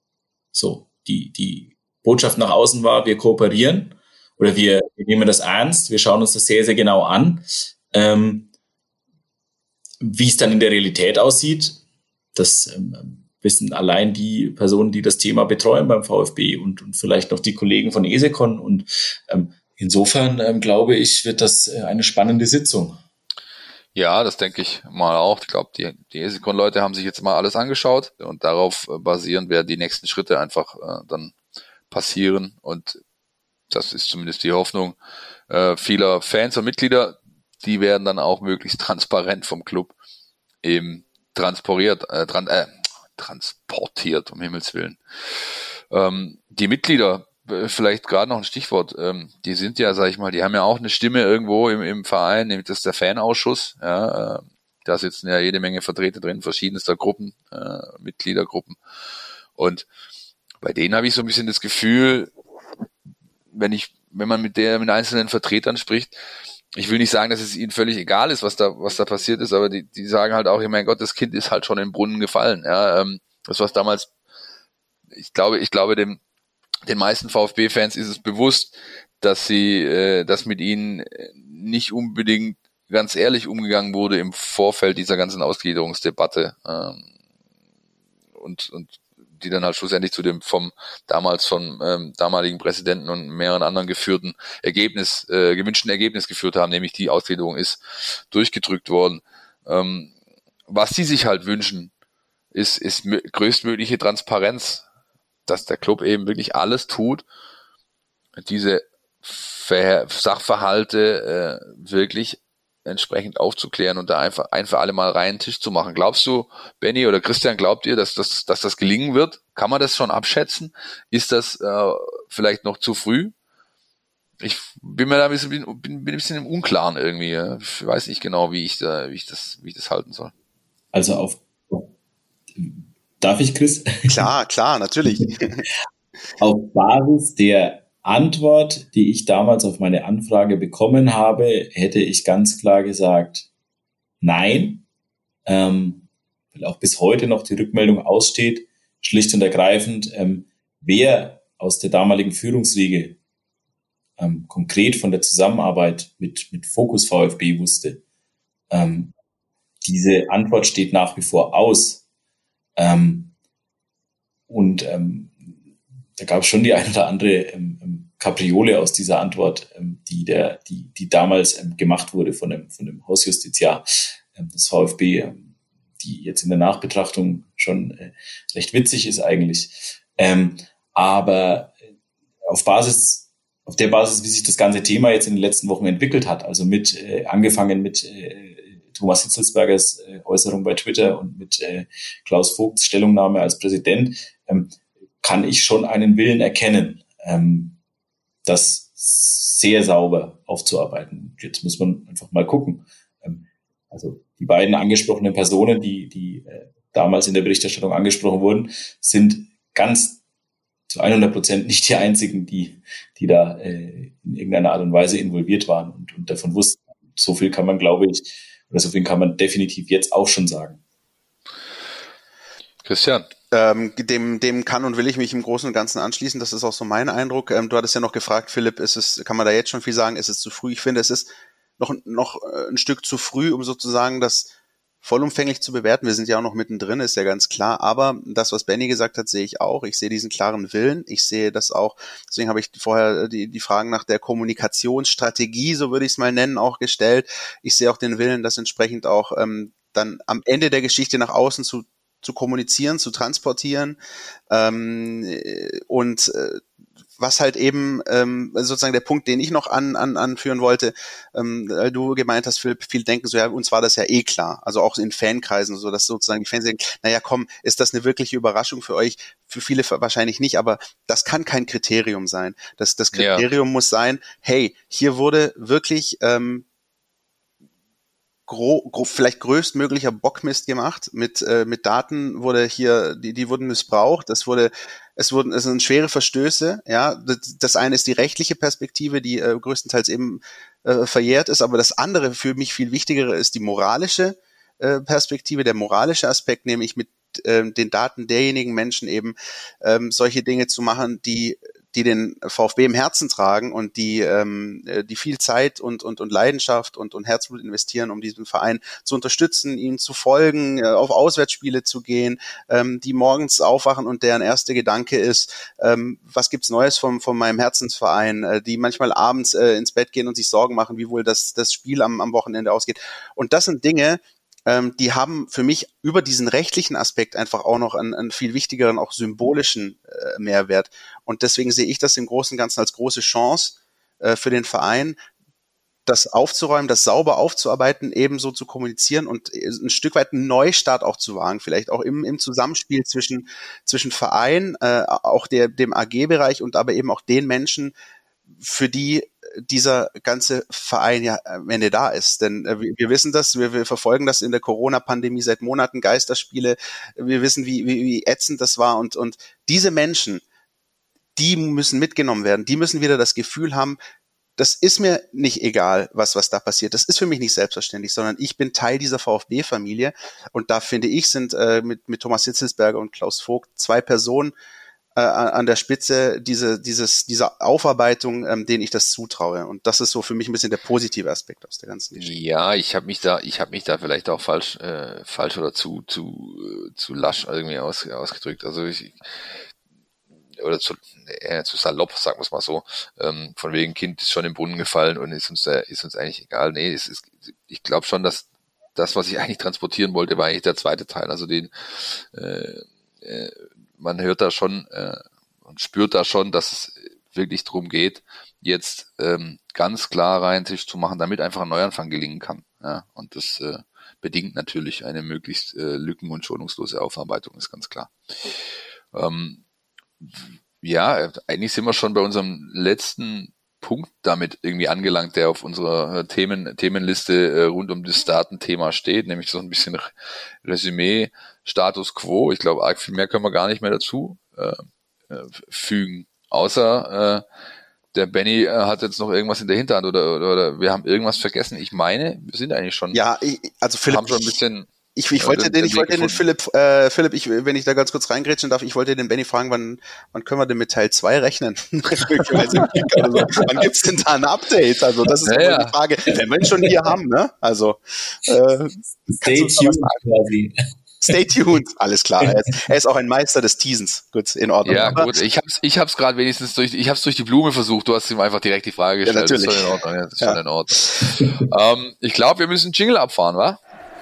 So, die, die Botschaft nach außen war, wir kooperieren oder wir, wir nehmen das ernst, wir schauen uns das sehr, sehr genau an. Ähm, wie es dann in der Realität aussieht, das ähm, wissen allein die Personen, die das Thema betreuen beim VfB und, und vielleicht noch die Kollegen von ESECON, und ähm, insofern ähm, glaube ich, wird das äh, eine spannende Sitzung. Ja, das denke ich mal auch. Ich glaube, die, die ESECON-Leute haben sich jetzt mal alles angeschaut, und darauf äh, basierend werden die nächsten Schritte einfach äh, dann passieren, und das ist zumindest die Hoffnung äh, vieler Fans und Mitglieder. Die werden dann auch möglichst transparent vom Club eben transportiert, äh, tran- äh, transportiert, um Himmels Willen. Ähm, die Mitglieder, vielleicht gerade noch ein Stichwort, ähm, die sind ja, sag ich mal, die haben ja auch eine Stimme irgendwo im, im Verein, nämlich das ist der Fanausschuss, ja, äh, da sitzen ja jede Menge Vertreter drin, verschiedenster Gruppen, äh, Mitgliedergruppen, und bei denen habe ich so ein bisschen das Gefühl, wenn ich, wenn man mit der, mit einzelnen Vertretern spricht, ich will nicht sagen, dass es ihnen völlig egal ist, was da, was da passiert ist, aber die, die sagen halt auch, ja, mein Gott, das Kind ist halt schon in den Brunnen gefallen, ja, ähm, das was damals, ich glaube, ich glaube dem Den meisten VfB-Fans ist es bewusst, dass sie, äh, dass mit ihnen nicht unbedingt ganz ehrlich umgegangen wurde im Vorfeld dieser ganzen Ausgliederungsdebatte, ähm, und und die dann halt schlussendlich zu dem vom damals vom ähm, damaligen Präsidenten und mehreren anderen geführten Ergebnis, äh, gewünschten Ergebnis geführt haben, nämlich die Ausgliederung ist durchgedrückt worden. Ähm, was sie sich halt wünschen, ist ist m- größtmögliche Transparenz, dass der Club eben wirklich alles tut, diese Ver- Sachverhalte äh, wirklich entsprechend aufzuklären und da einfach ein für alle Mal reinen Tisch zu machen. Glaubst du, Benny oder Christian, glaubt ihr, dass das, dass das gelingen wird? Kann man das schon abschätzen? Ist das äh, vielleicht noch zu früh? Ich bin mir da ein bisschen, bin, bin ein bisschen im Unklaren irgendwie. Ich weiß nicht genau, wie ich da, wie ich das, wie ich das halten soll. Also auf Darf ich, Chris? Klar, klar, natürlich. Auf Basis der Antwort, die ich damals auf meine Anfrage bekommen habe, hätte ich ganz klar gesagt, nein, ähm, weil auch bis heute noch die Rückmeldung aussteht, schlicht und ergreifend, ähm, wer aus der damaligen Führungsriege ähm, konkret von der Zusammenarbeit mit, mit Focus VfB wusste, ähm, diese Antwort steht nach wie vor aus. Ähm, und ähm, da gab es schon die ein oder andere ähm, Kapriole aus dieser Antwort, ähm, die der, die, die damals ähm, gemacht wurde von dem, von dem Hausjustiziar ähm, des VfB, ähm, die jetzt in der Nachbetrachtung schon äh, recht witzig ist eigentlich. Ähm, aber auf Basis, auf der Basis, wie sich das ganze Thema jetzt in den letzten Wochen entwickelt hat, also mit äh, angefangen mit äh, Thomas Hitzelsbergers äh, Äußerung bei Twitter und mit äh, Klaus Vogts Stellungnahme als Präsident, ähm, kann ich schon einen Willen erkennen, ähm, das sehr sauber aufzuarbeiten. Jetzt muss man einfach mal gucken. Ähm, also die beiden angesprochenen Personen, die, die äh, damals in der Berichterstattung angesprochen wurden, sind ganz zu hundert Prozent nicht die einzigen, die, die da äh, in irgendeiner Art und Weise involviert waren und, und davon wussten. So viel kann man, glaube ich, oder so viel kann man definitiv jetzt auch schon sagen. Christian? Ähm, dem, dem kann und will ich mich im Großen und Ganzen anschließen. Das ist auch so mein Eindruck. Ähm, du hattest ja noch gefragt, Philipp, ist es, kann man da jetzt schon viel sagen? Ist es zu früh? Ich finde, es ist noch, noch ein Stück zu früh, um sozusagen das vollumfänglich zu bewerten. Wir sind ja auch noch mittendrin, ist ja ganz klar. Aber das, was Benny gesagt hat, sehe ich auch. Ich sehe diesen klaren Willen. Ich sehe das auch. Deswegen habe ich vorher die, die Fragen nach der Kommunikationsstrategie, so würde ich es mal nennen, auch gestellt. Ich sehe auch den Willen, das entsprechend auch ähm, dann am Ende der Geschichte nach außen zu zu kommunizieren, zu transportieren ähm, und äh, was halt eben ähm, sozusagen der Punkt, den ich noch an, an, anführen wollte, ähm, du gemeint hast, Philipp, viel denken so, ja, uns war das ja eh klar, also auch in Fankreisen so, dass sozusagen die Fans denken, naja komm, ist das eine wirkliche Überraschung für euch? Für viele wahrscheinlich nicht, aber das kann kein Kriterium sein. Das, das Kriterium ja. muss sein, hey, hier wurde wirklich ähm, Gro, gro, vielleicht größtmöglicher Bockmist gemacht. Mit äh, mit Daten wurde hier, die die wurden missbraucht. Es wurde, es wurden, es sind schwere Verstöße. Ja, das, das eine ist die rechtliche Perspektive, die äh, größtenteils eben äh, verjährt ist. Aber das andere, für mich viel wichtigere, ist die moralische äh, Perspektive, der moralische Aspekt, nämlich mit äh, den Daten derjenigen Menschen eben ähm, solche Dinge zu machen, die die den VfB im Herzen tragen und die ähm, die viel Zeit und und und Leidenschaft und und Herzblut investieren, um diesen Verein zu unterstützen, ihnen zu folgen, äh, auf Auswärtsspiele zu gehen, ähm, die morgens aufwachen und deren erster Gedanke ist, ähm, was gibt's Neues vom von meinem Herzensverein, äh, die manchmal abends äh, ins Bett gehen und sich Sorgen machen, wie wohl das das Spiel am am Wochenende ausgeht. Und das sind Dinge, Ähm, die haben für mich über diesen rechtlichen Aspekt einfach auch noch einen, einen viel wichtigeren, auch symbolischen äh, Mehrwert. Und deswegen sehe ich das im Großen und Ganzen als große Chance äh, für den Verein, das aufzuräumen, das sauber aufzuarbeiten, ebenso zu kommunizieren und ein Stück weit einen Neustart auch zu wagen, vielleicht auch im, im Zusammenspiel zwischen, zwischen Verein, äh, auch der, dem A G-Bereich und aber eben auch den Menschen, für die dieser ganze Verein ja am Ende da ist. Denn äh, wir wissen das, wir, wir verfolgen das in der Corona-Pandemie seit Monaten, Geisterspiele, wir wissen, wie, wie, wie ätzend das war und, und diese Menschen, die müssen mitgenommen werden, die müssen wieder das Gefühl haben, das ist mir nicht egal, was, was da passiert. Das ist für mich nicht selbstverständlich, sondern ich bin Teil dieser VfB-Familie und da finde ich, sind äh, mit, mit Thomas Hitzelsberger und Klaus Vogt zwei Personen, Äh, an der Spitze diese dieses dieser Aufarbeitung, ähm, denen ich das zutraue, und das ist so für mich ein bisschen der positive Aspekt aus der ganzen Geschichte. Ja, ich habe mich da ich habe mich da vielleicht auch falsch äh, falsch oder zu zu zu lasch irgendwie aus, ausgedrückt, also ich oder zu äh, zu salopp, sagen wir es mal so, ähm, von wegen Kind ist schon im Brunnen gefallen und ist uns äh, ist uns eigentlich egal. Nee, es ist, ich glaube schon, dass das, was ich eigentlich transportieren wollte, war eigentlich der zweite Teil, also den äh, äh, man hört da schon äh, und spürt da schon, dass es wirklich darum geht, jetzt ähm, ganz klar rein sich zu machen, damit einfach ein Neuanfang gelingen kann. Ja? Und das äh, bedingt natürlich eine möglichst äh, lücken- und schonungslose Aufarbeitung, ist ganz klar. Ähm, ja, eigentlich sind wir schon bei unserem letzten Punkt damit irgendwie angelangt, der auf unserer Themen, Themenliste äh, rund um das Datenthema steht, nämlich so ein bisschen Resümee, Status Quo. Ich glaube, arg viel mehr können wir gar nicht mehr dazu äh, fügen, außer äh, der Benny äh, hat jetzt noch irgendwas in der Hinterhand oder, oder, oder wir haben irgendwas vergessen. Ich meine, wir sind eigentlich schon, ja, ich, also Philipp, haben schon ein bisschen... Ich, ich wollte den, ich wollte den Philipp, äh, Philipp, ich, wenn ich da ganz kurz reingrätschen darf, ich wollte den Benny fragen, wann, wann können wir denn mit Teil zwei rechnen? Wann gibt's denn da ein Update? Also, das ist ja, ja. die Frage, wenn wir ihn schon hier haben, ne? Also, äh, Stay tuned quasi. Stay tuned, alles klar. Er ist, er ist auch ein Meister des Teasens. Gut, in Ordnung. Ja, gut. Ich hab's, ich hab's gerade wenigstens durch, ich hab's durch die Blume versucht. Du hast ihm einfach direkt die Frage gestellt. Ja, natürlich. Das ist schon in Ordnung. Ja, das ist ja. schon in Ordnung. ähm, ich glaube, wir müssen Jingle abfahren, wa?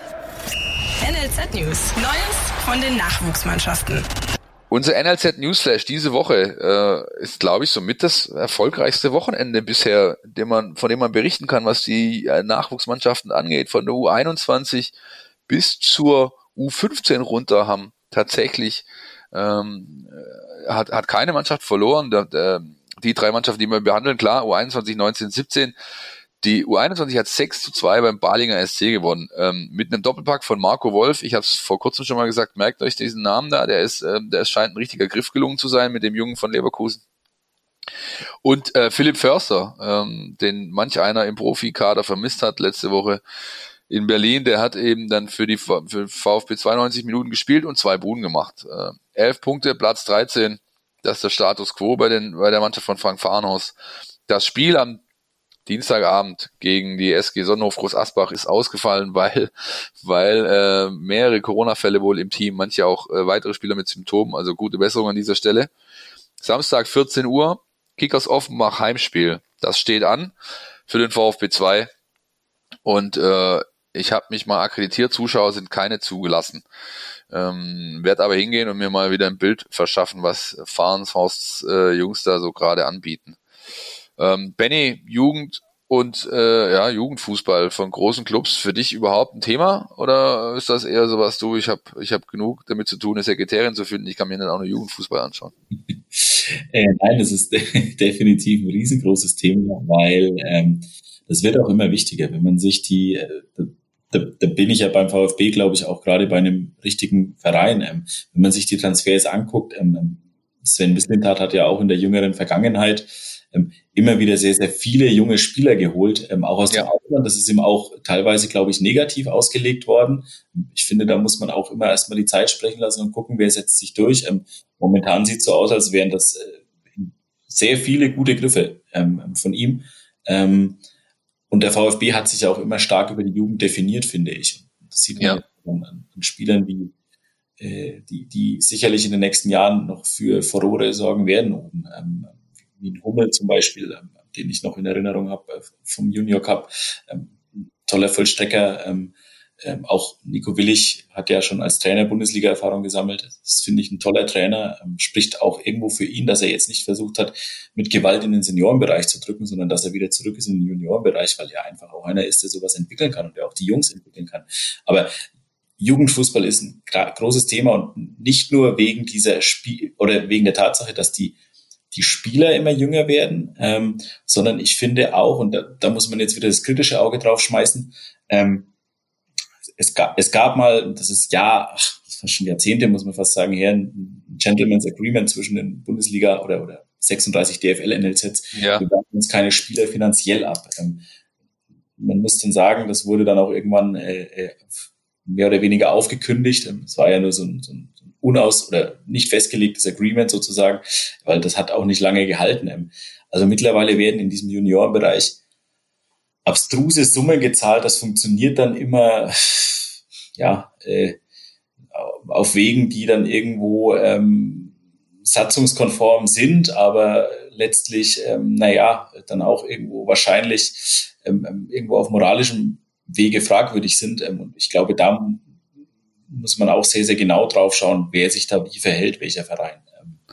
N L Z News. Neues von den Nachwuchsmannschaften. Unser N L Z Newsflash diese Woche äh, ist, glaube ich, somit das erfolgreichste Wochenende bisher, dem man, von dem man berichten kann, was die äh, Nachwuchsmannschaften angeht. Von der U einundzwanzig bis zur U fünfzehn runter haben tatsächlich ähm, hat, hat keine Mannschaft verloren. Der, der, die drei Mannschaften, die wir behandeln, klar, U einundzwanzig, neunzehn, siebzehn. Die U einundzwanzig hat sechs zu zwei beim Balinger S C gewonnen, ähm, mit einem Doppelpack von Marco Wolf. Ich habe es vor kurzem schon mal gesagt, merkt euch diesen Namen da, der ist, äh, der scheint ein richtiger Griff gelungen zu sein mit dem Jungen von Leverkusen. Und äh, Philipp Förster, ähm, den manch einer im Profikader vermisst hat letzte Woche in Berlin, der hat eben dann für die für VfB zweiundneunzig Minuten gespielt und zwei Buden gemacht. Äh, elf Punkte, Platz dreizehn, das ist der Status quo bei, den, bei der Mannschaft von Frank Farnhaus. Das Spiel am Dienstagabend gegen die S G Sonnenhof Groß Asbach ist ausgefallen, weil weil äh, mehrere Corona-Fälle wohl im Team, manche auch äh, weitere Spieler mit Symptomen, also gute Besserung an dieser Stelle. Samstag vierzehn Uhr, Kickers Offenbach Heimspiel. Das steht an für den VfB zwei und äh, ich habe mich mal akkreditiert, Zuschauer sind keine zugelassen. Ähm, werde aber hingehen und mir mal wieder ein Bild verschaffen, was Farnhausts äh, Jungs da so gerade anbieten. Ähm, Benny, Jugend und äh, ja Jugendfußball von großen Clubs, für dich überhaupt ein Thema? Oder ist das eher sowas, du, ich habe ich hab genug damit zu tun, eine Sekretärin zu finden, ich kann mir dann auch nur Jugendfußball anschauen? äh, nein, das ist definitiv ein riesengroßes Thema, weil ähm, das wird auch immer wichtiger, wenn man sich die, äh, da, da bin ich ja beim VfB, glaube ich, auch gerade bei einem richtigen Verein, ähm, wenn man sich die Transfers anguckt, ähm, Sven Mislintat hat ja auch in der jüngeren Vergangenheit Ähm, immer wieder sehr, sehr viele junge Spieler geholt, ähm, auch aus ja. dem Ausland. Das ist ihm auch teilweise, glaube ich, negativ ausgelegt worden. Ich finde, da muss man auch immer erstmal die Zeit sprechen lassen und gucken, wer setzt sich durch. Ähm, momentan sieht es so aus, als wären das äh, sehr viele gute Griffe ähm, von ihm. Ähm, und der VfB hat sich auch immer stark über die Jugend definiert, finde ich. Das sieht man ja. an, an Spielern wie äh, die, die sicherlich in den nächsten Jahren noch für Furore sorgen werden oben. Ähm, wie ein Hummel zum Beispiel, ähm, den ich noch in Erinnerung habe äh, vom Junior Cup, ähm, toller Vollstrecker. Ähm, ähm, auch Nico Willig hat ja schon als Trainer Bundesliga-Erfahrung gesammelt. Das finde ich ein toller Trainer. Ähm, spricht auch irgendwo für ihn, dass er jetzt nicht versucht hat, mit Gewalt in den Seniorenbereich zu drücken, sondern dass er wieder zurück ist in den Juniorenbereich, weil er einfach auch einer ist, der sowas entwickeln kann und der auch die Jungs entwickeln kann. Aber Jugendfußball ist ein großes Thema und nicht nur wegen dieser Spiel oder wegen der Tatsache, dass die die Spieler immer jünger werden, ähm, sondern ich finde auch, und da, da muss man jetzt wieder das kritische Auge drauf schmeißen, ähm, es gab, es gab mal, das ist ja, ach, das ist fast schon Jahrzehnte, muss man fast sagen, her, ein Gentleman's Agreement zwischen den Bundesliga oder, oder sechsunddreißig D F L-N L Zs. Ja. Wir gaben uns keine Spieler finanziell ab. Ähm, man muss dann sagen, das wurde dann auch irgendwann äh, äh, mehr oder weniger aufgekündigt. Es war ja nur so ein, so ein unaus- oder nicht festgelegtes Agreement sozusagen, weil das hat auch nicht lange gehalten. Also mittlerweile werden in diesem Juniorenbereich abstruse Summen gezahlt. Das funktioniert dann immer ja äh, auf Wegen, die dann irgendwo ähm, satzungskonform sind, aber letztlich, ähm, naja, dann auch irgendwo wahrscheinlich ähm, irgendwo auf moralischem Wege fragwürdig sind. Und ich glaube, da muss man auch sehr, sehr genau drauf schauen, wer sich da wie verhält, welcher Verein.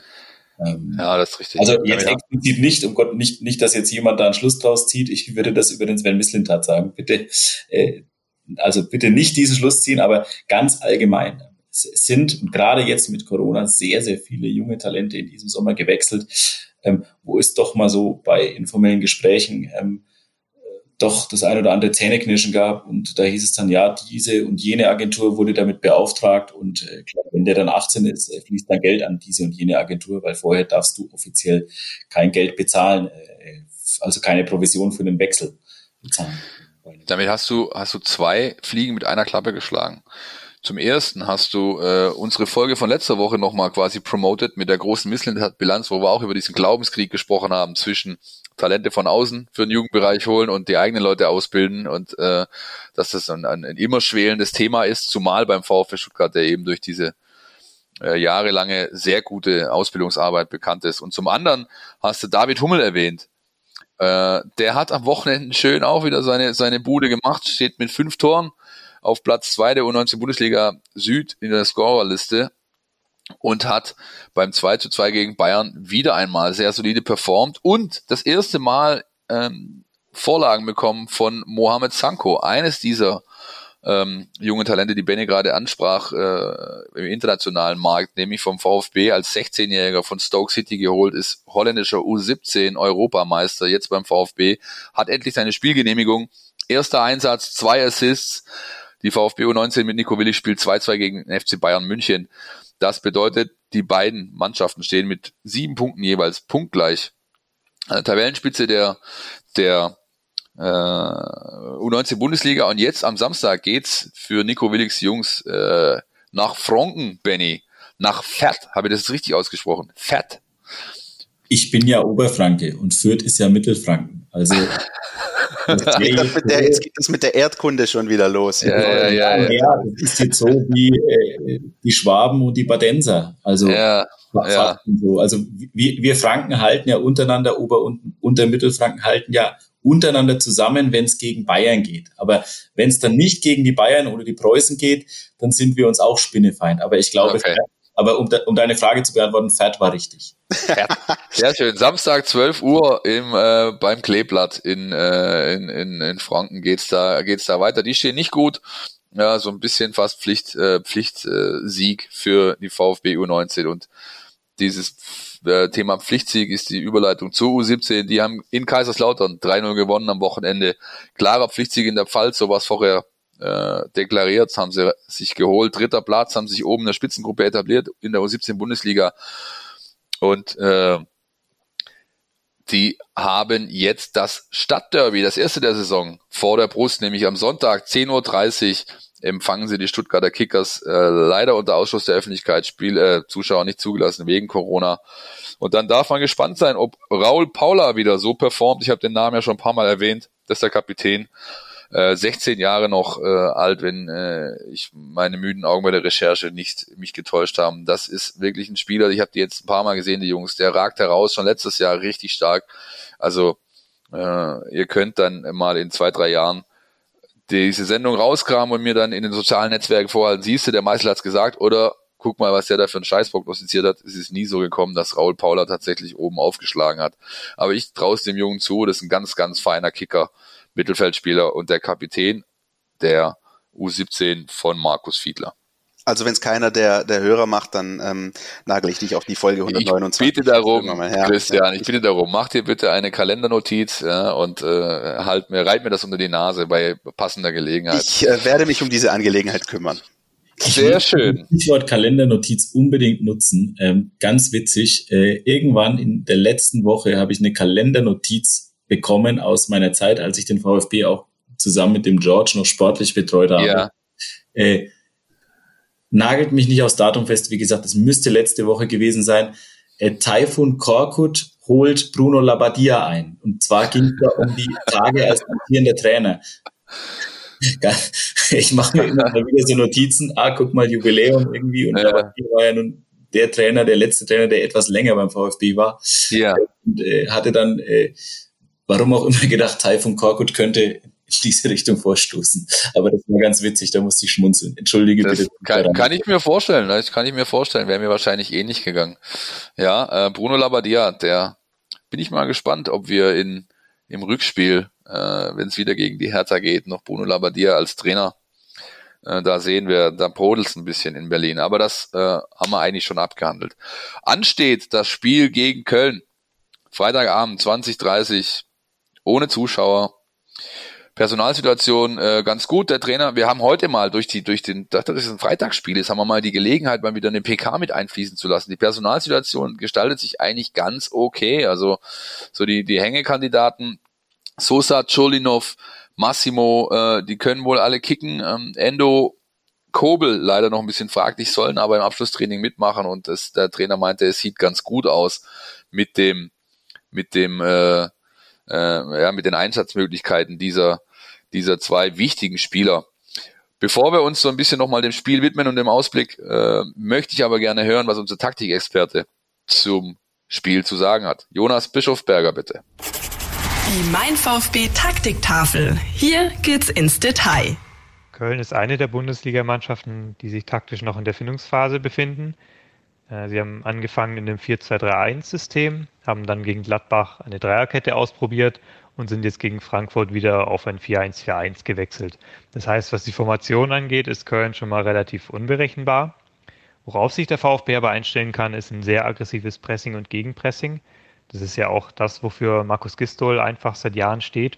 Ähm, ja, das ist richtig. Also jetzt ja. explizit nicht, um Gott, nicht, nicht, dass jetzt jemand da einen Schluss draus zieht. Ich würde das über den Sven Mislintat sagen. Bitte, äh, also bitte nicht diesen Schluss ziehen, aber ganz allgemein. Es sind, und gerade jetzt mit Corona, sehr, sehr viele junge Talente in diesem Sommer gewechselt, ähm, wo es doch mal so bei informellen Gesprächen ähm, doch das ein oder andere Zähneknirschen gab und da hieß es dann, ja, diese und jene Agentur wurde damit beauftragt und äh, klar, wenn der dann achtzehn ist, äh, fließt dann Geld an diese und jene Agentur, weil vorher darfst du offiziell kein Geld bezahlen. Äh, also keine Provision für den Wechsel bezahlen. Damit hast du, hast du zwei Fliegen mit einer Klappe geschlagen. Zum ersten hast du äh, unsere Folge von letzter Woche nochmal quasi promoted mit der großen Missland-Bilanz, wo wir auch über diesen Glaubenskrieg gesprochen haben zwischen Talente von außen für den Jugendbereich holen und die eigenen Leute ausbilden und äh, dass das ein, ein, ein immer schwelendes Thema ist, zumal beim VfB Stuttgart, der eben durch diese äh, jahrelange sehr gute Ausbildungsarbeit bekannt ist. Und zum anderen hast du David Hummel erwähnt. Äh, der hat am Wochenende schön auch wieder seine seine Bude gemacht, steht mit fünf Toren auf Platz zwei der U neunzehn Bundesliga Süd in der Scorerliste und hat beim zwei zu zwei gegen Bayern wieder einmal sehr solide performt und das erste Mal ähm, Vorlagen bekommen von Mohamed Sanko, eines dieser ähm, jungen Talente, die Benny gerade ansprach, äh, im internationalen Markt, nämlich vom VfB als sechzehnjähriger von Stoke City geholt, ist holländischer U siebzehn Europameister, jetzt beim VfB, hat endlich seine Spielgenehmigung, erster Einsatz, zwei Assists. Die VfB U neunzehn mit Nico Willig spielt zwei zu zwei gegen den F C Bayern München. Das bedeutet, die beiden Mannschaften stehen mit sieben Punkten jeweils punktgleich. Äh, Tabellenspitze der der äh, U neunzehn Bundesliga. Und jetzt am Samstag geht's für Nico Willigs Jungs äh, nach Franken, Benny. Nach Fürth. Habe ich das richtig ausgesprochen? Fürth. Ich bin ja Oberfranke und Fürth ist ja Mittelfranken. Also Jetzt geht, das mit der, jetzt geht das mit der Erdkunde schon wieder los. Ja, ja, ja, ja. ja, das ist jetzt so wie äh, die Schwaben und die Badenser. Also, ja, ja. So. Also wir, wir Franken halten ja untereinander, Ober- und Untermittelfranken halten ja untereinander zusammen, wenn es gegen Bayern geht. Aber wenn es dann nicht gegen die Bayern oder die Preußen geht, dann sind wir uns auch Spinnefeind. Aber ich glaube, okay. Aber um, de, um deine Frage zu beantworten, Fürth war richtig. Sehr schön. Samstag zwölf Uhr im äh, beim Kleeblatt in, äh, in in in Franken geht's da geht's da weiter. Die stehen nicht gut. Ja, so ein bisschen fast Pflicht äh, Pflichtsieg äh, für die VfB U neunzehn und dieses äh, Thema Pflichtsieg ist die Überleitung zur U siebzehn. Die haben in Kaiserslautern drei null gewonnen am Wochenende. Klarer Pflichtsieg in der Pfalz, sowas vorher Äh, deklariert, haben sie sich geholt. Dritter Platz, haben sich oben in der Spitzengruppe etabliert in der U siebzehn Bundesliga und äh, die haben jetzt das Stadtderby, das erste der Saison, vor der Brust, nämlich am Sonntag zehn Uhr dreißig empfangen sie die Stuttgarter Kickers, äh, leider unter Ausschluss der Öffentlichkeit, Spiel, äh, Zuschauer nicht zugelassen wegen Corona. Und dann darf man gespannt sein, ob Raul Paula wieder so performt. Ich habe den Namen ja schon ein paar Mal erwähnt, das ist der Kapitän. Äh, sechzehn Jahre noch äh, alt, wenn äh, ich meine müden Augen bei der Recherche nicht mich getäuscht haben. Das ist wirklich ein Spieler, ich habe die jetzt ein paar Mal gesehen, die Jungs, der ragt heraus, schon letztes Jahr richtig stark. Also äh, ihr könnt dann mal in zwei, drei Jahren diese Sendung rauskramen und mir dann in den sozialen Netzwerken vorhalten, siehst du, der Meißel hat's gesagt, oder guck mal, was der da für einen Scheiß prognostiziert hat. Es ist nie so gekommen, dass Raul Paula tatsächlich oben aufgeschlagen hat. Aber ich traue es dem Jungen zu, das ist ein ganz, ganz feiner Kicker, Mittelfeldspieler und der Kapitän der U siebzehn von Markus Fiedler. Also wenn es keiner der der Hörer macht, dann ähm, nagel ich dich auf die Folge hundertneunundzwanzig. Ich bitte darum, Christian, ich bitte darum, mach dir bitte eine Kalendernotiz ja, und äh, halt mir, reit mir das unter die Nase bei passender Gelegenheit. Ich äh, werde mich um diese Angelegenheit kümmern. Sehr schön. Stichwort Kalendernotiz unbedingt nutzen. Ähm, ganz witzig, äh, irgendwann in der letzten Woche habe ich eine Kalendernotiz bekommen aus meiner Zeit, als ich den VfB auch zusammen mit dem George noch sportlich betreut habe. Ja. Äh, nagelt mich nicht aufs Datum fest, wie gesagt, das müsste letzte Woche gewesen sein. Äh, Tayfun Korkut holt Bruno Labbadia ein. Und zwar ging es da um die Frage als amtierender Trainer. Ich mache mir immer mal wieder so Notizen, ah, guck mal, Jubiläum irgendwie. Und ja. Labbadia war ja nun der Trainer, der letzte Trainer, der etwas länger beim VfB war. Ja. Und äh, hatte dann äh, warum auch immer gedacht, Tayfun Korkut könnte in diese Richtung vorstoßen. Aber das war ganz witzig, da musste ich schmunzeln. Entschuldige das bitte. Kann, kann ich mir vorstellen, das kann ich mir vorstellen, wäre mir wahrscheinlich ähnlich gegangen. Ja, äh, Bruno Labbadia, der bin ich mal gespannt, ob wir in im Rückspiel, äh, wenn es wieder gegen die Hertha geht, noch Bruno Labbadia als Trainer. Äh, da sehen wir, da brodelt's ein bisschen in Berlin. Aber das äh, haben wir eigentlich schon abgehandelt. Ansteht das Spiel gegen Köln. Freitagabend zwanzig Uhr dreißig ohne Zuschauer. Personalsituation äh, ganz gut. Der Trainer, wir haben heute mal durch die durch den, das ist ein Freitagsspiel, jetzt haben wir mal die Gelegenheit, mal wieder eine P K mit einfließen zu lassen. Die Personalsituation gestaltet sich eigentlich ganz okay. Also so die die Hängekandidaten Sosa, Cholinov, Massimo, äh, die können wohl alle kicken. Ähm, Endo, Kobel leider noch ein bisschen fraglich, sollen aber im Abschlusstraining mitmachen und das, der Trainer meinte, es sieht ganz gut aus mit dem mit dem äh, äh, ja mit den Einsatzmöglichkeiten dieser dieser zwei wichtigen Spieler. Bevor wir uns so ein bisschen nochmal dem Spiel widmen und dem Ausblick, äh, möchte ich aber gerne hören, was unser Taktikexperte zum Spiel zu sagen hat. Jonas Bischofberger, bitte. Die Mein VfB Taktiktafel. Hier geht's ins Detail. Köln ist eine der Bundesligamannschaften, die sich taktisch noch in der Findungsphase befinden. Sie haben angefangen in dem vier zwei drei eins System, haben dann gegen Gladbach eine Dreierkette ausprobiert und sind jetzt gegen Frankfurt wieder auf ein vier eins vier eins gewechselt. Das heißt, was die Formation angeht, ist Köln schon mal relativ unberechenbar. Worauf sich der VfB aber einstellen kann, ist ein sehr aggressives Pressing und Gegenpressing. Das ist ja auch das, wofür Markus Gisdol einfach seit Jahren steht.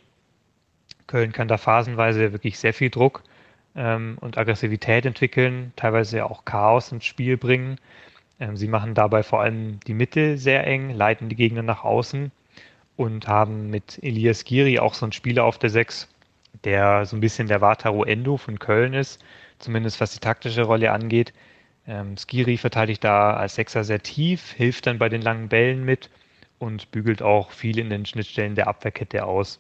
Köln kann da phasenweise wirklich sehr viel Druck ähm, und Aggressivität entwickeln, teilweise auch Chaos ins Spiel bringen. Ähm, sie machen dabei vor allem die Mitte sehr eng, leiten die Gegner nach außen und haben mit Elias Giri auch so einen Spieler auf der sechs, der so ein bisschen der Wataru Endo von Köln ist, zumindest was die taktische Rolle angeht. Ähm, Skiri verteidigt da als Sechser sehr tief, hilft dann bei den langen Bällen mit und bügelt auch viel in den Schnittstellen der Abwehrkette aus.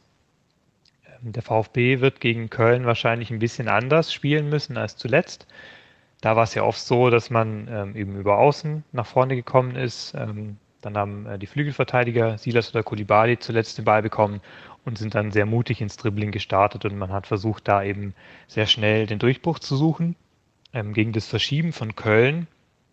Ähm, der VfB wird gegen Köln wahrscheinlich ein bisschen anders spielen müssen als zuletzt. Da war es ja oft so, dass man ähm, eben über Außen nach vorne gekommen ist. Ähm, dann haben äh, die Flügelverteidiger Silas oder Koulibaly zuletzt den Ball bekommen und sind dann sehr mutig ins Dribbling gestartet und man hat versucht, da eben sehr schnell den Durchbruch zu suchen. Ähm, gegen das Verschieben von Köln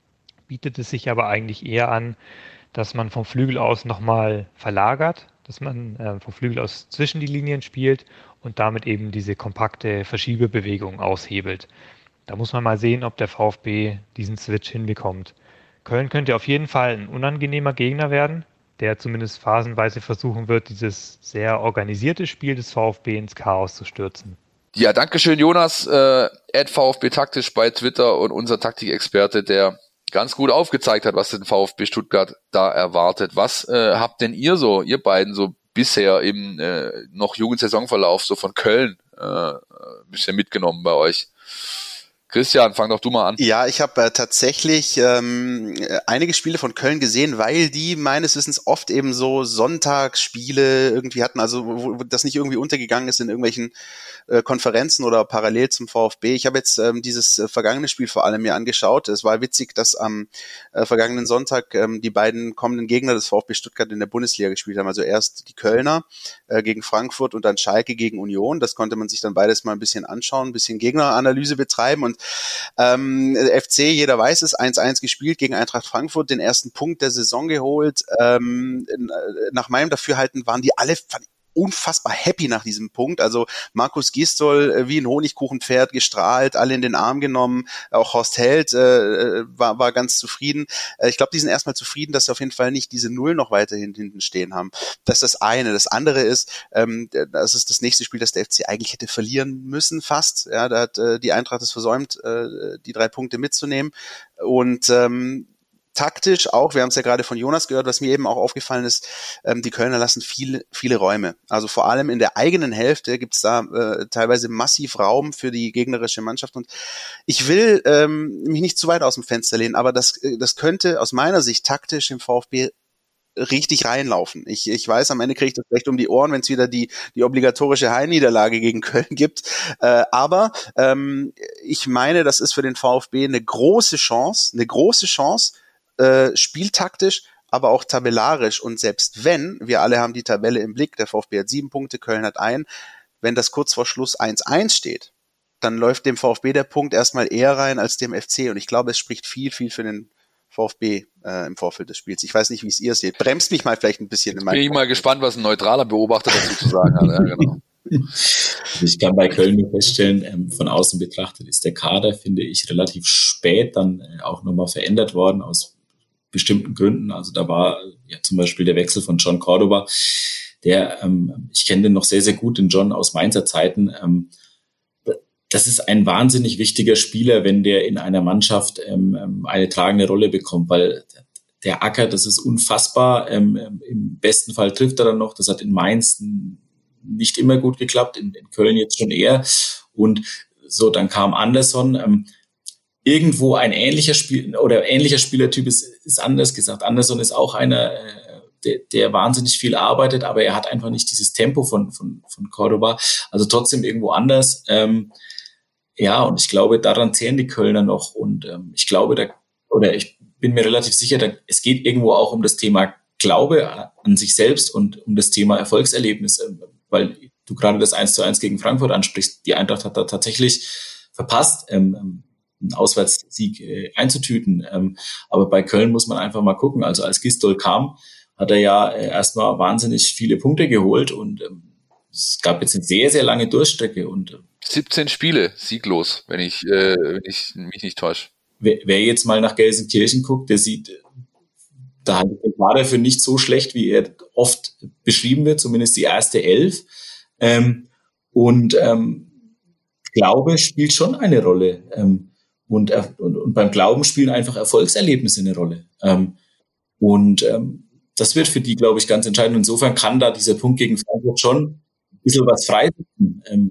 bietet es sich aber eigentlich eher an, dass man vom Flügel aus nochmal verlagert, dass man äh, vom Flügel aus zwischen die Linien spielt und damit eben diese kompakte Verschiebebewegung aushebelt. Da muss man mal sehen, ob der VfB diesen Switch hinbekommt. Köln könnte auf jeden Fall ein unangenehmer Gegner werden, der zumindest phasenweise versuchen wird, dieses sehr organisierte Spiel des VfB ins Chaos zu stürzen. Ja, danke schön, Jonas, äh, at VfB Taktisch bei Twitter und unser Taktikexperte, der ganz gut aufgezeigt hat, was den VfB Stuttgart da erwartet. Was äh, habt denn ihr so, ihr beiden so bisher im äh, noch jungen Saisonverlauf so von Köln äh, ein bisschen mitgenommen bei euch? Christian, fang doch du mal an. Ja, ich habe äh, tatsächlich ähm, einige Spiele von Köln gesehen, weil die meines Wissens oft eben so Sonntagsspiele irgendwie hatten, also wo, wo das nicht irgendwie untergegangen ist in irgendwelchen äh, Konferenzen oder parallel zum VfB. Ich habe jetzt ähm, dieses äh, vergangene Spiel vor allem mir angeschaut. Es war witzig, dass am äh, vergangenen Sonntag ähm, die beiden kommenden Gegner des VfB Stuttgart in der Bundesliga gespielt haben. Also erst die Kölner äh, gegen Frankfurt und dann Schalke gegen Union. Das konnte man sich dann beides mal ein bisschen anschauen, ein bisschen Gegneranalyse betreiben und Ähm, F C, jeder weiß es, eins eins gespielt gegen Eintracht Frankfurt, den ersten Punkt der Saison geholt. Ähm, nach meinem Dafürhalten waren die alle unfassbar happy nach diesem Punkt. Also Markus Gisdol äh, wie ein Honigkuchenpferd gestrahlt, alle in den Arm genommen. Auch Horst Held äh, war, war ganz zufrieden. Äh, ich glaube, die sind erstmal zufrieden, dass sie auf jeden Fall nicht diese Null noch weiterhin hinten stehen haben. Das ist das eine. Das andere ist, ähm, das ist das nächste Spiel, das der F C eigentlich hätte verlieren müssen, fast. Ja, da hat äh, die Eintracht es versäumt, äh, die drei Punkte mitzunehmen. Und ähm, taktisch auch, wir haben es ja gerade von Jonas gehört, was mir eben auch aufgefallen ist, ähm, die Kölner lassen viele, viele Räume. Also vor allem in der eigenen Hälfte gibt es da äh, teilweise massiv Raum für die gegnerische Mannschaft. Und ich will ähm, mich nicht zu weit aus dem Fenster lehnen, aber das, das könnte aus meiner Sicht taktisch im VfB richtig reinlaufen. Ich, ich weiß, am Ende kriege ich das recht um die Ohren, wenn es wieder die, die obligatorische Heimniederlage gegen Köln gibt. Äh, aber ähm, ich meine, das ist für den VfB eine große Chance, eine große Chance, Äh, spieltaktisch, aber auch tabellarisch. Und selbst wenn, wir alle haben die Tabelle im Blick, der VfB hat sieben Punkte, Köln hat einen, wenn das kurz vor Schluss eins eins steht, dann läuft dem VfB der Punkt erstmal eher rein als dem F C. Und ich glaube, es spricht viel, viel für den VfB äh, im Vorfeld des Spiels. Ich weiß nicht, wie es ihr seht. Bremst mich mal vielleicht ein bisschen in meinem Bin ich mal gespannt, was ein neutraler Beobachter dazu zu sagen hat. Ja, genau. Ich kann bei Köln nur feststellen, ähm, von außen betrachtet ist der Kader, finde ich, relativ spät dann äh, auch nochmal verändert worden aus bestimmten Gründen. Also da war ja zum Beispiel der Wechsel von John Cordoba, der, ähm, ich kenne den noch sehr, sehr gut, den John aus Mainzer Zeiten. Ähm, das ist ein wahnsinnig wichtiger Spieler, wenn der in einer Mannschaft ähm, eine tragende Rolle bekommt, weil der Acker, das ist unfassbar. Ähm, im besten Fall trifft er dann noch. Das hat in Mainz nicht immer gut geklappt, in, in Köln jetzt schon eher. Und so, dann kam Anderson. Ähm, irgendwo ein ähnlicher Spiel oder ähnlicher Spielertyp ist, ist anders gesagt. Anderson ist auch einer, äh, der, der wahnsinnig viel arbeitet, aber er hat einfach nicht dieses Tempo von von von Cordoba. Also trotzdem irgendwo anders. Ähm, ja, und ich glaube, daran zehren die Kölner noch. Und ähm, ich glaube, da oder ich bin mir relativ sicher, da, es geht irgendwo auch um das Thema Glaube an sich selbst und um das Thema Erfolgserlebnis, äh, weil du gerade das eins zu eins gegen Frankfurt ansprichst. Die Eintracht hat da tatsächlich verpasst, ähm, einen Auswärtssieg äh, einzutüten. Ähm, aber bei Köln muss man einfach mal gucken. Also als Gistol kam, hat er ja äh, erstmal wahnsinnig viele Punkte geholt und ähm, es gab jetzt eine sehr, sehr lange Durchstrecke. Und äh, siebzehn Spiele sieglos, wenn ich, äh, wenn ich mich nicht täusche. Wer, wer jetzt mal nach Gelsenkirchen guckt, der sieht, da war der für nicht so schlecht, wie er oft beschrieben wird, zumindest die erste Elf. Ähm, und ähm, Glaube spielt schon eine Rolle. Ähm, und, und, und beim Glauben spielen einfach Erfolgserlebnisse eine Rolle. Ähm, und ähm, das wird für die, glaube ich, ganz entscheidend. Insofern kann da dieser Punkt gegen Frankfurt schon ein bisschen was freisetzen. Ähm,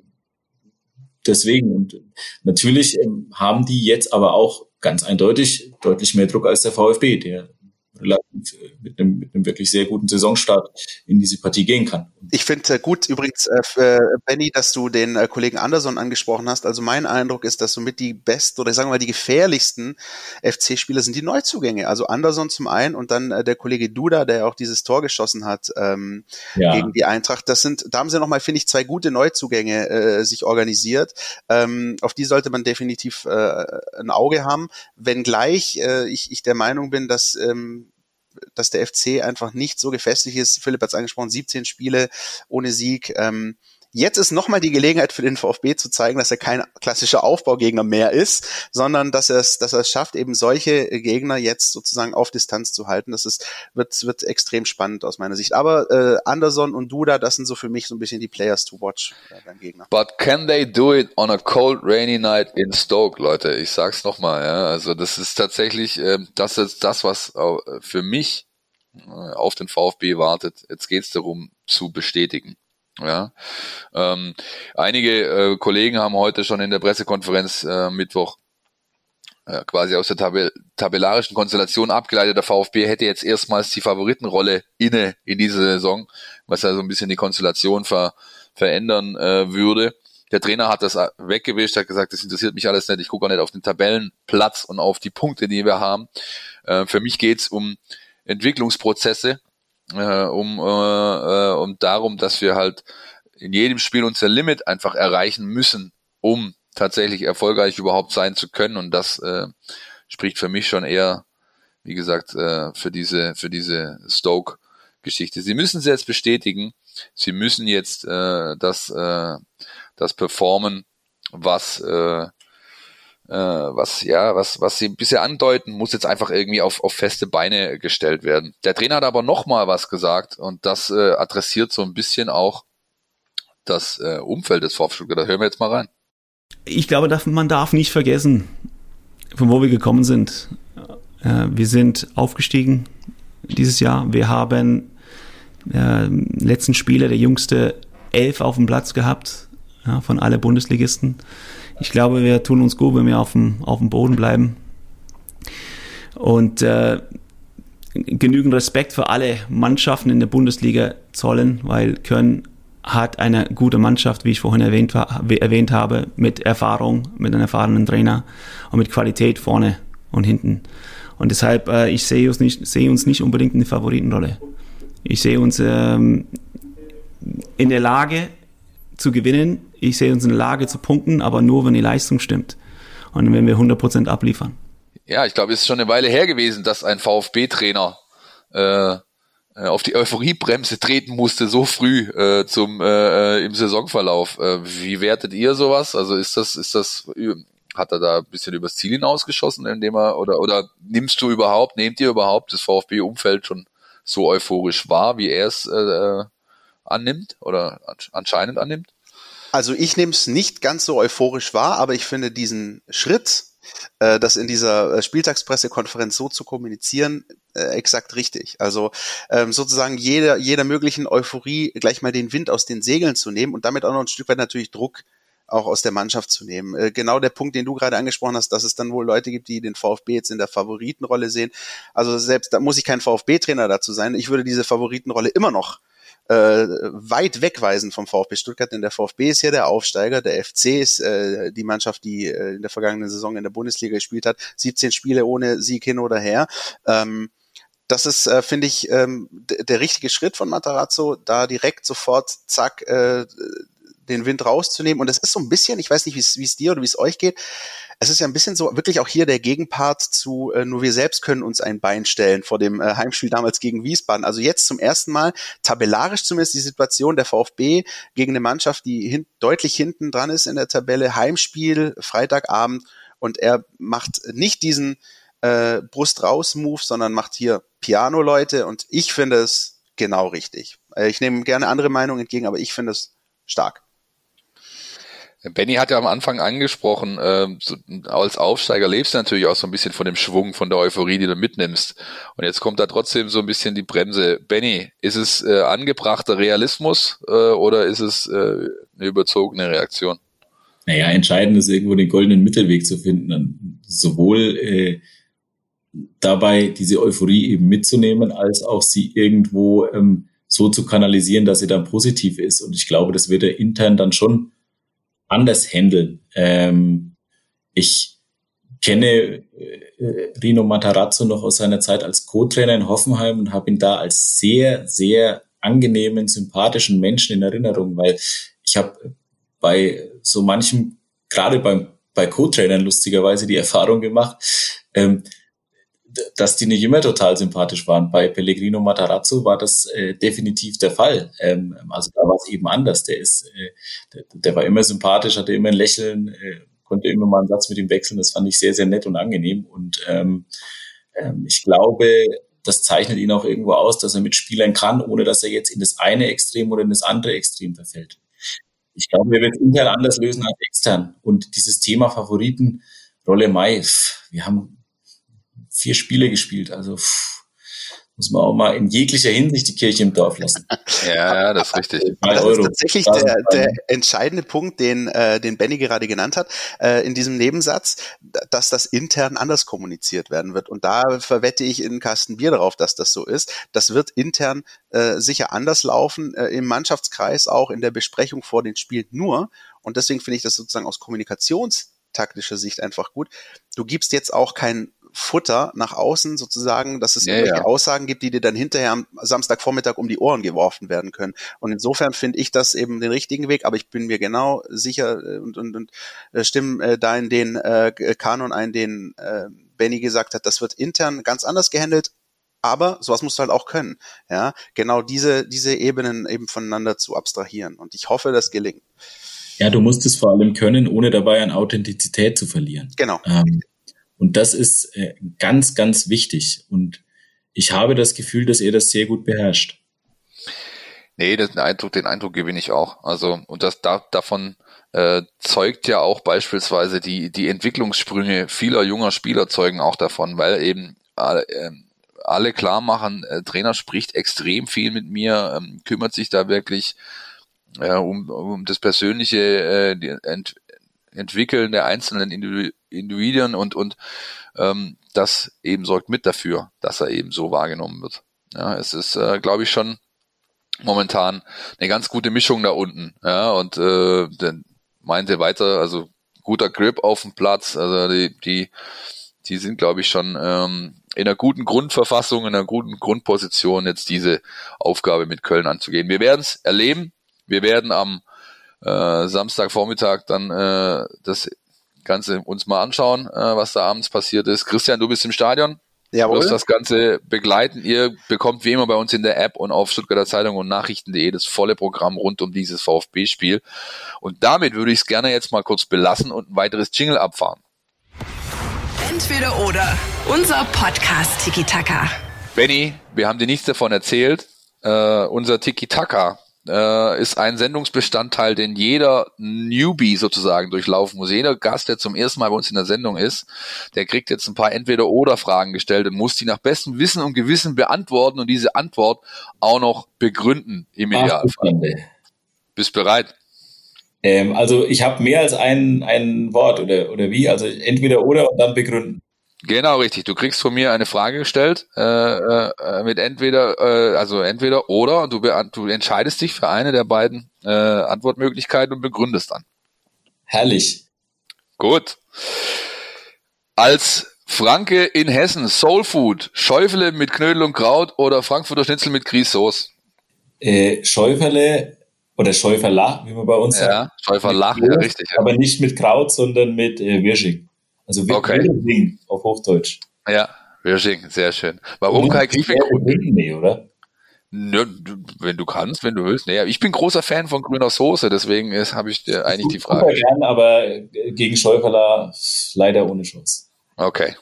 deswegen. Und natürlich ähm, haben die jetzt aber auch ganz eindeutig deutlich mehr Druck als der VfB, der relativ mit einem, mit einem wirklich sehr guten Saisonstart in diese Partie gehen kann. Ich finde äh, gut übrigens, äh, Benny, dass du den äh, Kollegen Anderson angesprochen hast. Also mein Eindruck ist, dass somit die besten oder sagen wir mal die gefährlichsten F C-Spieler sind die Neuzugänge. Also Anderson zum einen und dann äh, der Kollege Duda, der auch dieses Tor geschossen hat ähm, ja. gegen die Eintracht. Das sind, da haben sie nochmal, finde ich, zwei gute Neuzugänge äh, sich organisiert. Ähm, auf die sollte man definitiv äh, ein Auge haben. Wenngleich äh, ich, ich der Meinung bin, dass ähm, dass der F C einfach nicht so gefestigt ist. Philipp hat es angesprochen, siebzehn Spiele ohne Sieg. Ähm, jetzt ist nochmal die Gelegenheit für den VfB zu zeigen, dass er kein klassischer Aufbaugegner mehr ist, sondern dass er es dass er es schafft, eben solche Gegner jetzt sozusagen auf Distanz zu halten. Das ist wird wird extrem spannend aus meiner Sicht. Aber äh, Anderson und Duda, das sind so für mich so ein bisschen die Players to watch äh, beim Gegner. But can they do it on a cold, rainy night in Stoke, Leute? Ich sag's nochmal, ja. Also das ist tatsächlich, äh, das ist das, was äh, für mich äh, auf den VfB wartet. Jetzt geht's darum, zu bestätigen. Ja, ähm, einige äh, Kollegen haben heute schon in der Pressekonferenz äh, Mittwoch äh, quasi aus der Tabell- tabellarischen Konstellation abgeleitet, der VfB hätte jetzt erstmals die Favoritenrolle inne in dieser Saison, was ja so ein bisschen die Konstellation ver- verändern äh, würde. Der Trainer hat das weggewischt, hat gesagt, das interessiert mich alles nicht, ich gucke auch nicht auf den Tabellenplatz und auf die Punkte, die wir haben. Äh, für mich geht's um Entwicklungsprozesse, Äh, um, äh, um darum, dass wir halt in jedem Spiel unser Limit einfach erreichen müssen, um tatsächlich erfolgreich überhaupt sein zu können. Und das äh, spricht für mich schon eher, wie gesagt, äh, für diese für diese Stoke-Geschichte. Sie müssen es jetzt bestätigen. Sie müssen jetzt äh, das äh, das performen, was äh, äh, was ja, was was sie bisher andeuten, muss jetzt einfach irgendwie auf auf feste Beine gestellt werden. Der Trainer hat aber noch mal was gesagt und das äh, adressiert so ein bisschen auch das äh, Umfeld des VfB Stuttgart. Da hören wir jetzt mal rein. Ich glaube, man darf nicht vergessen, von wo wir gekommen sind. Äh, wir sind aufgestiegen dieses Jahr. Wir haben äh, letzten Spieler der jüngste elf auf dem Platz gehabt, ja, von alle Bundesligisten. Ich glaube, wir tun uns gut, wenn wir auf dem, auf dem Boden bleiben. Und äh, genügend Respekt für alle Mannschaften in der Bundesliga zollen, weil Köln hat eine gute Mannschaft, wie ich vorhin erwähnt, war, erwähnt habe, mit Erfahrung, mit einem erfahrenen Trainer und mit Qualität vorne und hinten. Und deshalb, äh, ich sehe uns nicht, sehe uns nicht unbedingt in der Favoritenrolle. Ich sehe uns ähm, in der Lage zu gewinnen. Ich sehe uns in der Lage zu punkten, aber nur, wenn die Leistung stimmt und wenn wir hundert Prozent abliefern. Ja, ich glaube, es ist schon eine Weile her gewesen, dass ein VfB-Trainer äh, auf die Euphoriebremse treten musste, so früh äh, zum äh, im Saisonverlauf. Äh, wie wertet ihr sowas? Also ist das, ist das, hat er da ein bisschen übers Ziel hinausgeschossen, indem er, oder oder nimmst du überhaupt, nehmt ihr überhaupt das VfB-Umfeld schon so euphorisch wahr, wie er es äh, annimmt oder anscheinend annimmt? Also ich nehme es nicht ganz so euphorisch wahr, aber ich finde diesen Schritt, äh, das in dieser Spieltagspressekonferenz so zu kommunizieren, äh, exakt richtig. Also ähm, sozusagen jeder, jeder möglichen Euphorie gleich mal den Wind aus den Segeln zu nehmen und damit auch noch ein Stück weit natürlich Druck auch aus der Mannschaft zu nehmen. Äh, genau der Punkt, den du gerade angesprochen hast, dass es dann wohl Leute gibt, die den VfB jetzt in der Favoritenrolle sehen. Also selbst da muss ich kein VfB-Trainer dazu sein. Ich würde diese Favoritenrolle immer noch äh, weit wegweisen vom VfB Stuttgart, denn der VfB ist ja der Aufsteiger, der F C ist äh, die Mannschaft, die äh, in der vergangenen Saison in der Bundesliga gespielt hat, siebzehn Spiele ohne Sieg hin oder her. Ähm, Das ist, äh, finde ich, ähm, d- der richtige Schritt von Matarazzo, da direkt sofort, zack, äh, den Wind rauszunehmen. Und es ist so ein bisschen, ich weiß nicht, wie es dir oder wie es euch geht, es ist ja ein bisschen so wirklich auch hier der Gegenpart zu, äh, nur wir selbst können uns ein Bein stellen vor dem äh, Heimspiel damals gegen Wiesbaden. Also jetzt zum ersten Mal, tabellarisch zumindest die Situation, der VfB gegen eine Mannschaft, die hin- deutlich hinten dran ist in der Tabelle, Heimspiel, Freitagabend, und er macht nicht diesen äh, Brust-raus-Move, sondern macht hier Piano, Leute, und ich finde es genau richtig. Äh, ich nehme gerne andere Meinungen entgegen, aber ich finde es stark. Benny hat ja am Anfang angesprochen, äh, so, als Aufsteiger lebst du natürlich auch so ein bisschen von dem Schwung, von der Euphorie, die du mitnimmst. Und jetzt kommt da trotzdem so ein bisschen die Bremse. Benny, ist es äh, angebrachter Realismus äh, oder ist es äh, eine überzogene Reaktion? Naja, entscheidend ist irgendwo den goldenen Mittelweg zu finden. Sowohl äh, dabei diese Euphorie eben mitzunehmen, als auch sie irgendwo ähm, so zu kanalisieren, dass sie dann positiv ist. Und ich glaube, das wird er intern dann schon anders handeln. Ähm, ich kenne äh, Rino Matarazzo noch aus seiner Zeit als Co-Trainer in Hoffenheim und habe ihn da als sehr, sehr angenehmen, sympathischen Menschen in Erinnerung, weil ich habe bei so manchem, gerade beim, bei Co-Trainern lustigerweise die Erfahrung gemacht, ähm, dass die nicht immer total sympathisch waren. Bei Pellegrino Matarazzo war das äh, definitiv der Fall. Ähm, also da war es eben anders. Der ist, äh, der, der war immer sympathisch, hatte immer ein Lächeln, äh, konnte immer mal einen Satz mit ihm wechseln. Das fand ich sehr, sehr nett und angenehm. Und ähm, ähm, ich glaube, das zeichnet ihn auch irgendwo aus, dass er mit Spielern kann, ohne dass er jetzt in das eine Extrem oder in das andere Extrem verfällt. Ich glaube, wir werden es intern anders lösen als extern. Und dieses Thema Favoriten, Rolle Mai, wir haben vier Spiele gespielt, also pff, muss man auch mal in jeglicher Hinsicht die Kirche im Dorf lassen. Ja, das ist richtig. Das ist tatsächlich der, der entscheidende Punkt, den, äh, den Benny gerade genannt hat, äh, in diesem Nebensatz, dass das intern anders kommuniziert werden wird. Und da verwette ich in einen Kasten Bier darauf, dass das so ist. Das wird intern äh, sicher anders laufen, äh, im Mannschaftskreis auch, in der Besprechung vor den Spielen nur. Und deswegen finde ich das sozusagen aus kommunikationstaktischer Sicht einfach gut. Du gibst jetzt auch kein Futter nach außen sozusagen, dass es ja, irgendwelche ja. Aussagen gibt, die dir dann hinterher am Samstagvormittag um die Ohren geworfen werden können. Und insofern finde ich das eben den richtigen Weg, aber ich bin mir genau sicher und, und, und stimme äh, da in den äh, Kanon ein, den äh, Benny gesagt hat, das wird intern ganz anders gehandelt, aber sowas musst du halt auch können. Ja, genau diese, diese Ebenen eben voneinander zu abstrahieren. Und ich hoffe, das gelingt. Ja, du musst es vor allem können, ohne dabei an Authentizität zu verlieren. Genau. Ähm, Und das ist äh, ganz, ganz wichtig. Und ich habe das Gefühl, dass er das sehr gut beherrscht. Nee, den Eindruck, den Eindruck gewinne ich auch. Also, und das da, davon äh, zeugt ja auch beispielsweise die, die Entwicklungssprünge vieler junger Spieler zeugen auch davon, weil eben alle, äh, alle klar machen, äh, Trainer spricht extrem viel mit mir, ähm, kümmert sich da wirklich äh, um, um das persönliche äh, die Ent- Entwickeln der einzelnen Individuen Individuen und und ähm, das eben sorgt mit dafür, dass er eben so wahrgenommen wird. Ja, es ist, äh, glaube ich, schon momentan eine ganz gute Mischung da unten. Ja, und äh, dann meinte weiter, also guter Grip auf dem Platz, also die die die sind, glaube ich, schon ähm, in einer guten Grundverfassung, in einer guten Grundposition, jetzt diese Aufgabe mit Köln anzugehen. Wir werden es erleben. Wir werden am äh, Samstagvormittag dann äh, das Ganze uns mal anschauen, äh, was da abends passiert ist. Christian, du bist im Stadion. Jawohl. Du wirst das Ganze begleiten. Ihr bekommt wie immer bei uns in der App und auf Stuttgarter Zeitung und Nachrichten punkt de das volle Programm rund um dieses VfB-Spiel. Und damit würde ich es gerne jetzt mal kurz belassen und ein weiteres Jingle abfahren. Entweder oder. Unser Podcast Tiki Taka. Benny, wir haben dir nichts davon erzählt. Äh, unser Tiki Taka äh, ist ein Sendungsbestandteil, den jeder Newbie sozusagen durchlaufen muss. Jeder Gast, der zum ersten Mal bei uns in der Sendung ist, der kriegt jetzt ein paar Entweder-oder-Fragen gestellt und muss die nach bestem Wissen und Gewissen beantworten und diese Antwort auch noch begründen im Idealfall. Bist bereit? Ähm, also ich habe mehr als ein, ein Wort oder, oder wie? Also entweder oder und dann begründen. Genau, richtig. Du kriegst von mir eine Frage gestellt äh, äh, mit entweder, äh, also entweder oder. Du, be- du entscheidest dich für eine der beiden äh, Antwortmöglichkeiten und begründest dann. Herrlich. Gut. Als Franke in Hessen, Soulfood, Schäufele mit Knödel und Kraut oder Frankfurter Schnitzel mit Grießsoße? Äh, Schäuferle oder Schäuferla, wie man bei uns sagt. Ja, Schäuferla, ja, richtig. Ja. Aber nicht mit Kraut, sondern mit äh, Wirsching. Also Okay. Wirsching auf Hochdeutsch. Ja, Wirsching, sehr schön. Warum Kai Griefing? Nee, oder? Nö, du- wenn du kannst, wenn du willst. Naja, ich bin großer Fan von grüner Soße, deswegen habe ich dir eigentlich die Super Frage. gern, aber äh, gegen Schäuferla leider ohne Chance. Okay.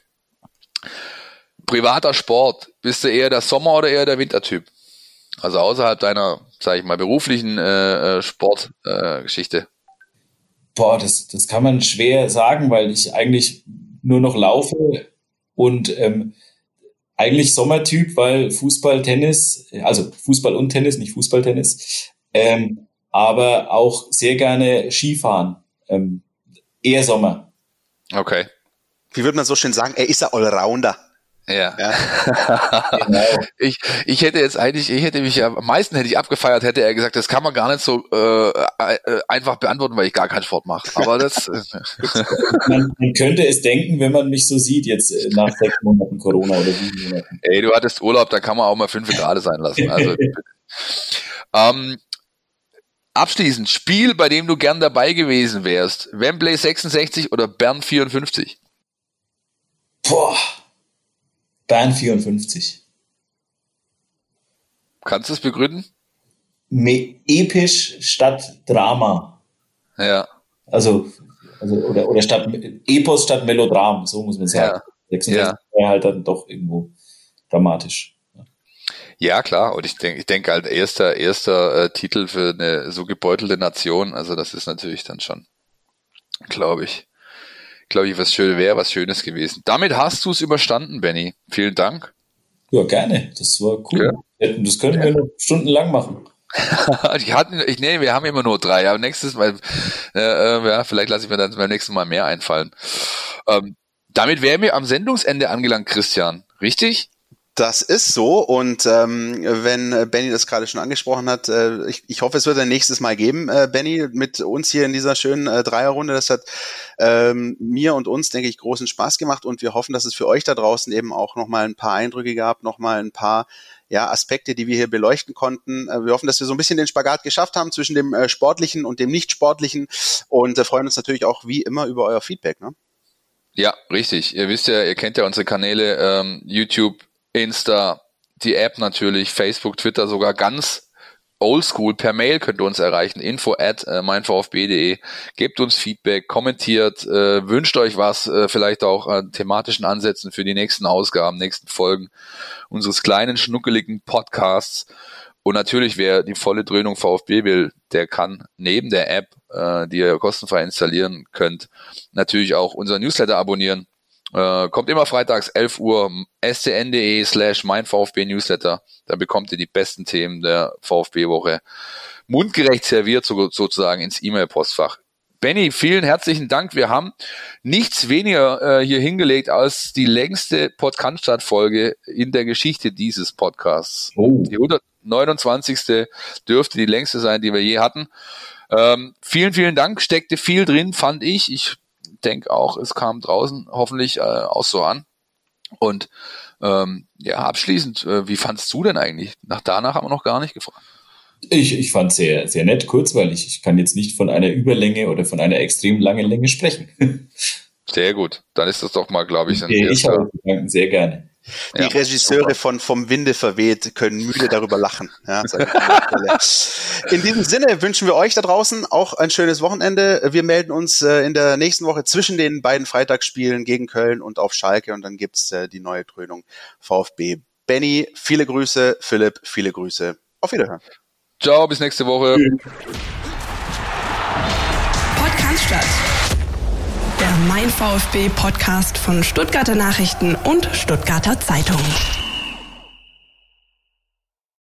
Privater Sport, bist du eher der Sommer- oder eher der Wintertyp? Also außerhalb deiner, sage ich mal, beruflichen äh, Sportgeschichte. Äh, Geschichte. Boah, das, das kann man schwer sagen, weil ich eigentlich nur noch laufe und ähm, eigentlich Sommertyp, weil Fußball, Tennis, also Fußball und Tennis, nicht Fußball, Tennis, ähm, aber auch sehr gerne Skifahren. Ähm, eher Sommer. Okay. Wie würde man so schön sagen, er ist ein Allrounder. Ja. Ja. Genau. Ich, ich hätte jetzt eigentlich, ich hätte mich ja, am meisten hätte ich abgefeiert, hätte er gesagt, das kann man gar nicht so äh, äh, einfach beantworten, weil ich gar keinen Sport mache. Aber das äh, Man, man könnte es denken, wenn man mich so sieht, jetzt äh, nach sechs Monaten Corona oder sieben Monaten. ey, du hattest Urlaub, da kann man auch mal fünf Grad sein lassen. Also ähm, abschließend, Spiel, bei dem du gern dabei gewesen wärst. Wembley sechsundsechzig oder Bern vierundfünfzig? Boah, Bern vierundfünfzig. Kannst du es begründen? Me episch statt Drama. Ja. Also, also oder, oder statt Epos statt Melodram, so muss man sagen. Ja. sechsundsechzig Ja. wäre halt dann doch irgendwo dramatisch. Ja, klar. Und ich denke, ich denke halt erster, erster äh, Titel für eine so gebeutelte Nation. Also das ist natürlich dann schon, glaube ich, glaube ich, was schön wäre, was Schönes gewesen. Damit hast du es überstanden, Benny. Vielen Dank. Ja, gerne. Das war cool. Ja. Das können wir noch stundenlang machen. ich hatten, ich nee, wir haben immer nur drei. Aber nächstes Mal, äh, äh, ja, vielleicht lasse ich mir dann beim nächsten Mal mehr einfallen. Ähm, damit wären wir am Sendungsende angelangt, Christian. Richtig? Das ist so und ähm, wenn Benny das gerade schon angesprochen hat, äh, ich, ich hoffe, es wird ein nächstes Mal geben, äh, Benny, mit uns hier in dieser schönen äh, Dreierrunde. Das hat ähm, mir und uns, denke ich, großen Spaß gemacht und wir hoffen, dass es für euch da draußen eben auch nochmal ein paar Eindrücke gab, nochmal ein paar ja, Aspekte, die wir hier beleuchten konnten. Äh, wir hoffen, dass wir so ein bisschen den Spagat geschafft haben zwischen dem äh, Sportlichen und dem Nicht-Sportlichen und äh, freuen uns natürlich auch wie immer über euer Feedback. Ne? Ja, richtig. Ihr wisst ja, ihr kennt ja unsere Kanäle, ähm, YouTube, Insta, die App natürlich, Facebook, Twitter, sogar ganz oldschool. Per Mail könnt ihr uns erreichen, info at meinvfb punkt de. Gebt uns Feedback, kommentiert, äh, wünscht euch was, äh, vielleicht auch an thematischen Ansätzen für die nächsten Ausgaben, nächsten Folgen unseres kleinen, schnuckeligen Podcasts. Und natürlich, wer die volle Dröhnung VfB will, der kann neben der App, äh, die ihr kostenfrei installieren könnt, natürlich auch unser Newsletter abonnieren. Äh, kommt immer freitags elf Uhr, scn.de slash mein VfB Newsletter. Da bekommt ihr die besten Themen der VfB-Woche mundgerecht serviert, so, sozusagen ins E-Mail-Postfach. Benny, vielen herzlichen Dank. Wir haben nichts weniger äh, hier hingelegt als die längste Podcast-Folge in der Geschichte dieses Podcasts. Oh. Die hundertneunundzwanzigste dürfte die längste sein, die wir je hatten. Ähm, vielen, vielen Dank. Steckte viel drin, fand ich. Ich denke auch, es kam draußen hoffentlich äh, auch so an. Und ähm, ja, abschließend, äh, wie fandst du denn eigentlich? Nach danach haben wir noch gar nicht gefragt. Ich, ich fand es sehr, sehr nett, kurzweilig. Ich kann jetzt nicht von einer Überlänge oder von einer extrem langen Länge sprechen. Sehr gut. Dann ist das doch mal, glaube ich, ein ich erster- habe Gedanken sehr gerne. Die Ja, Regisseure super. von Vom Winde verweht können müde darüber lachen. Ja, sag ich an der Stelle. In diesem Sinne wünschen wir euch da draußen auch ein schönes Wochenende. Wir melden uns äh, in der nächsten Woche zwischen den beiden Freitagsspielen gegen Köln und auf Schalke und dann gibt's äh, die neue Dröhnung VfB. Benny, viele Grüße. Philipp, viele Grüße. Auf Wiederhören. Ciao, bis nächste Woche. Podcast der Mein VfB Podcast von Stuttgarter Nachrichten und Stuttgarter Zeitung.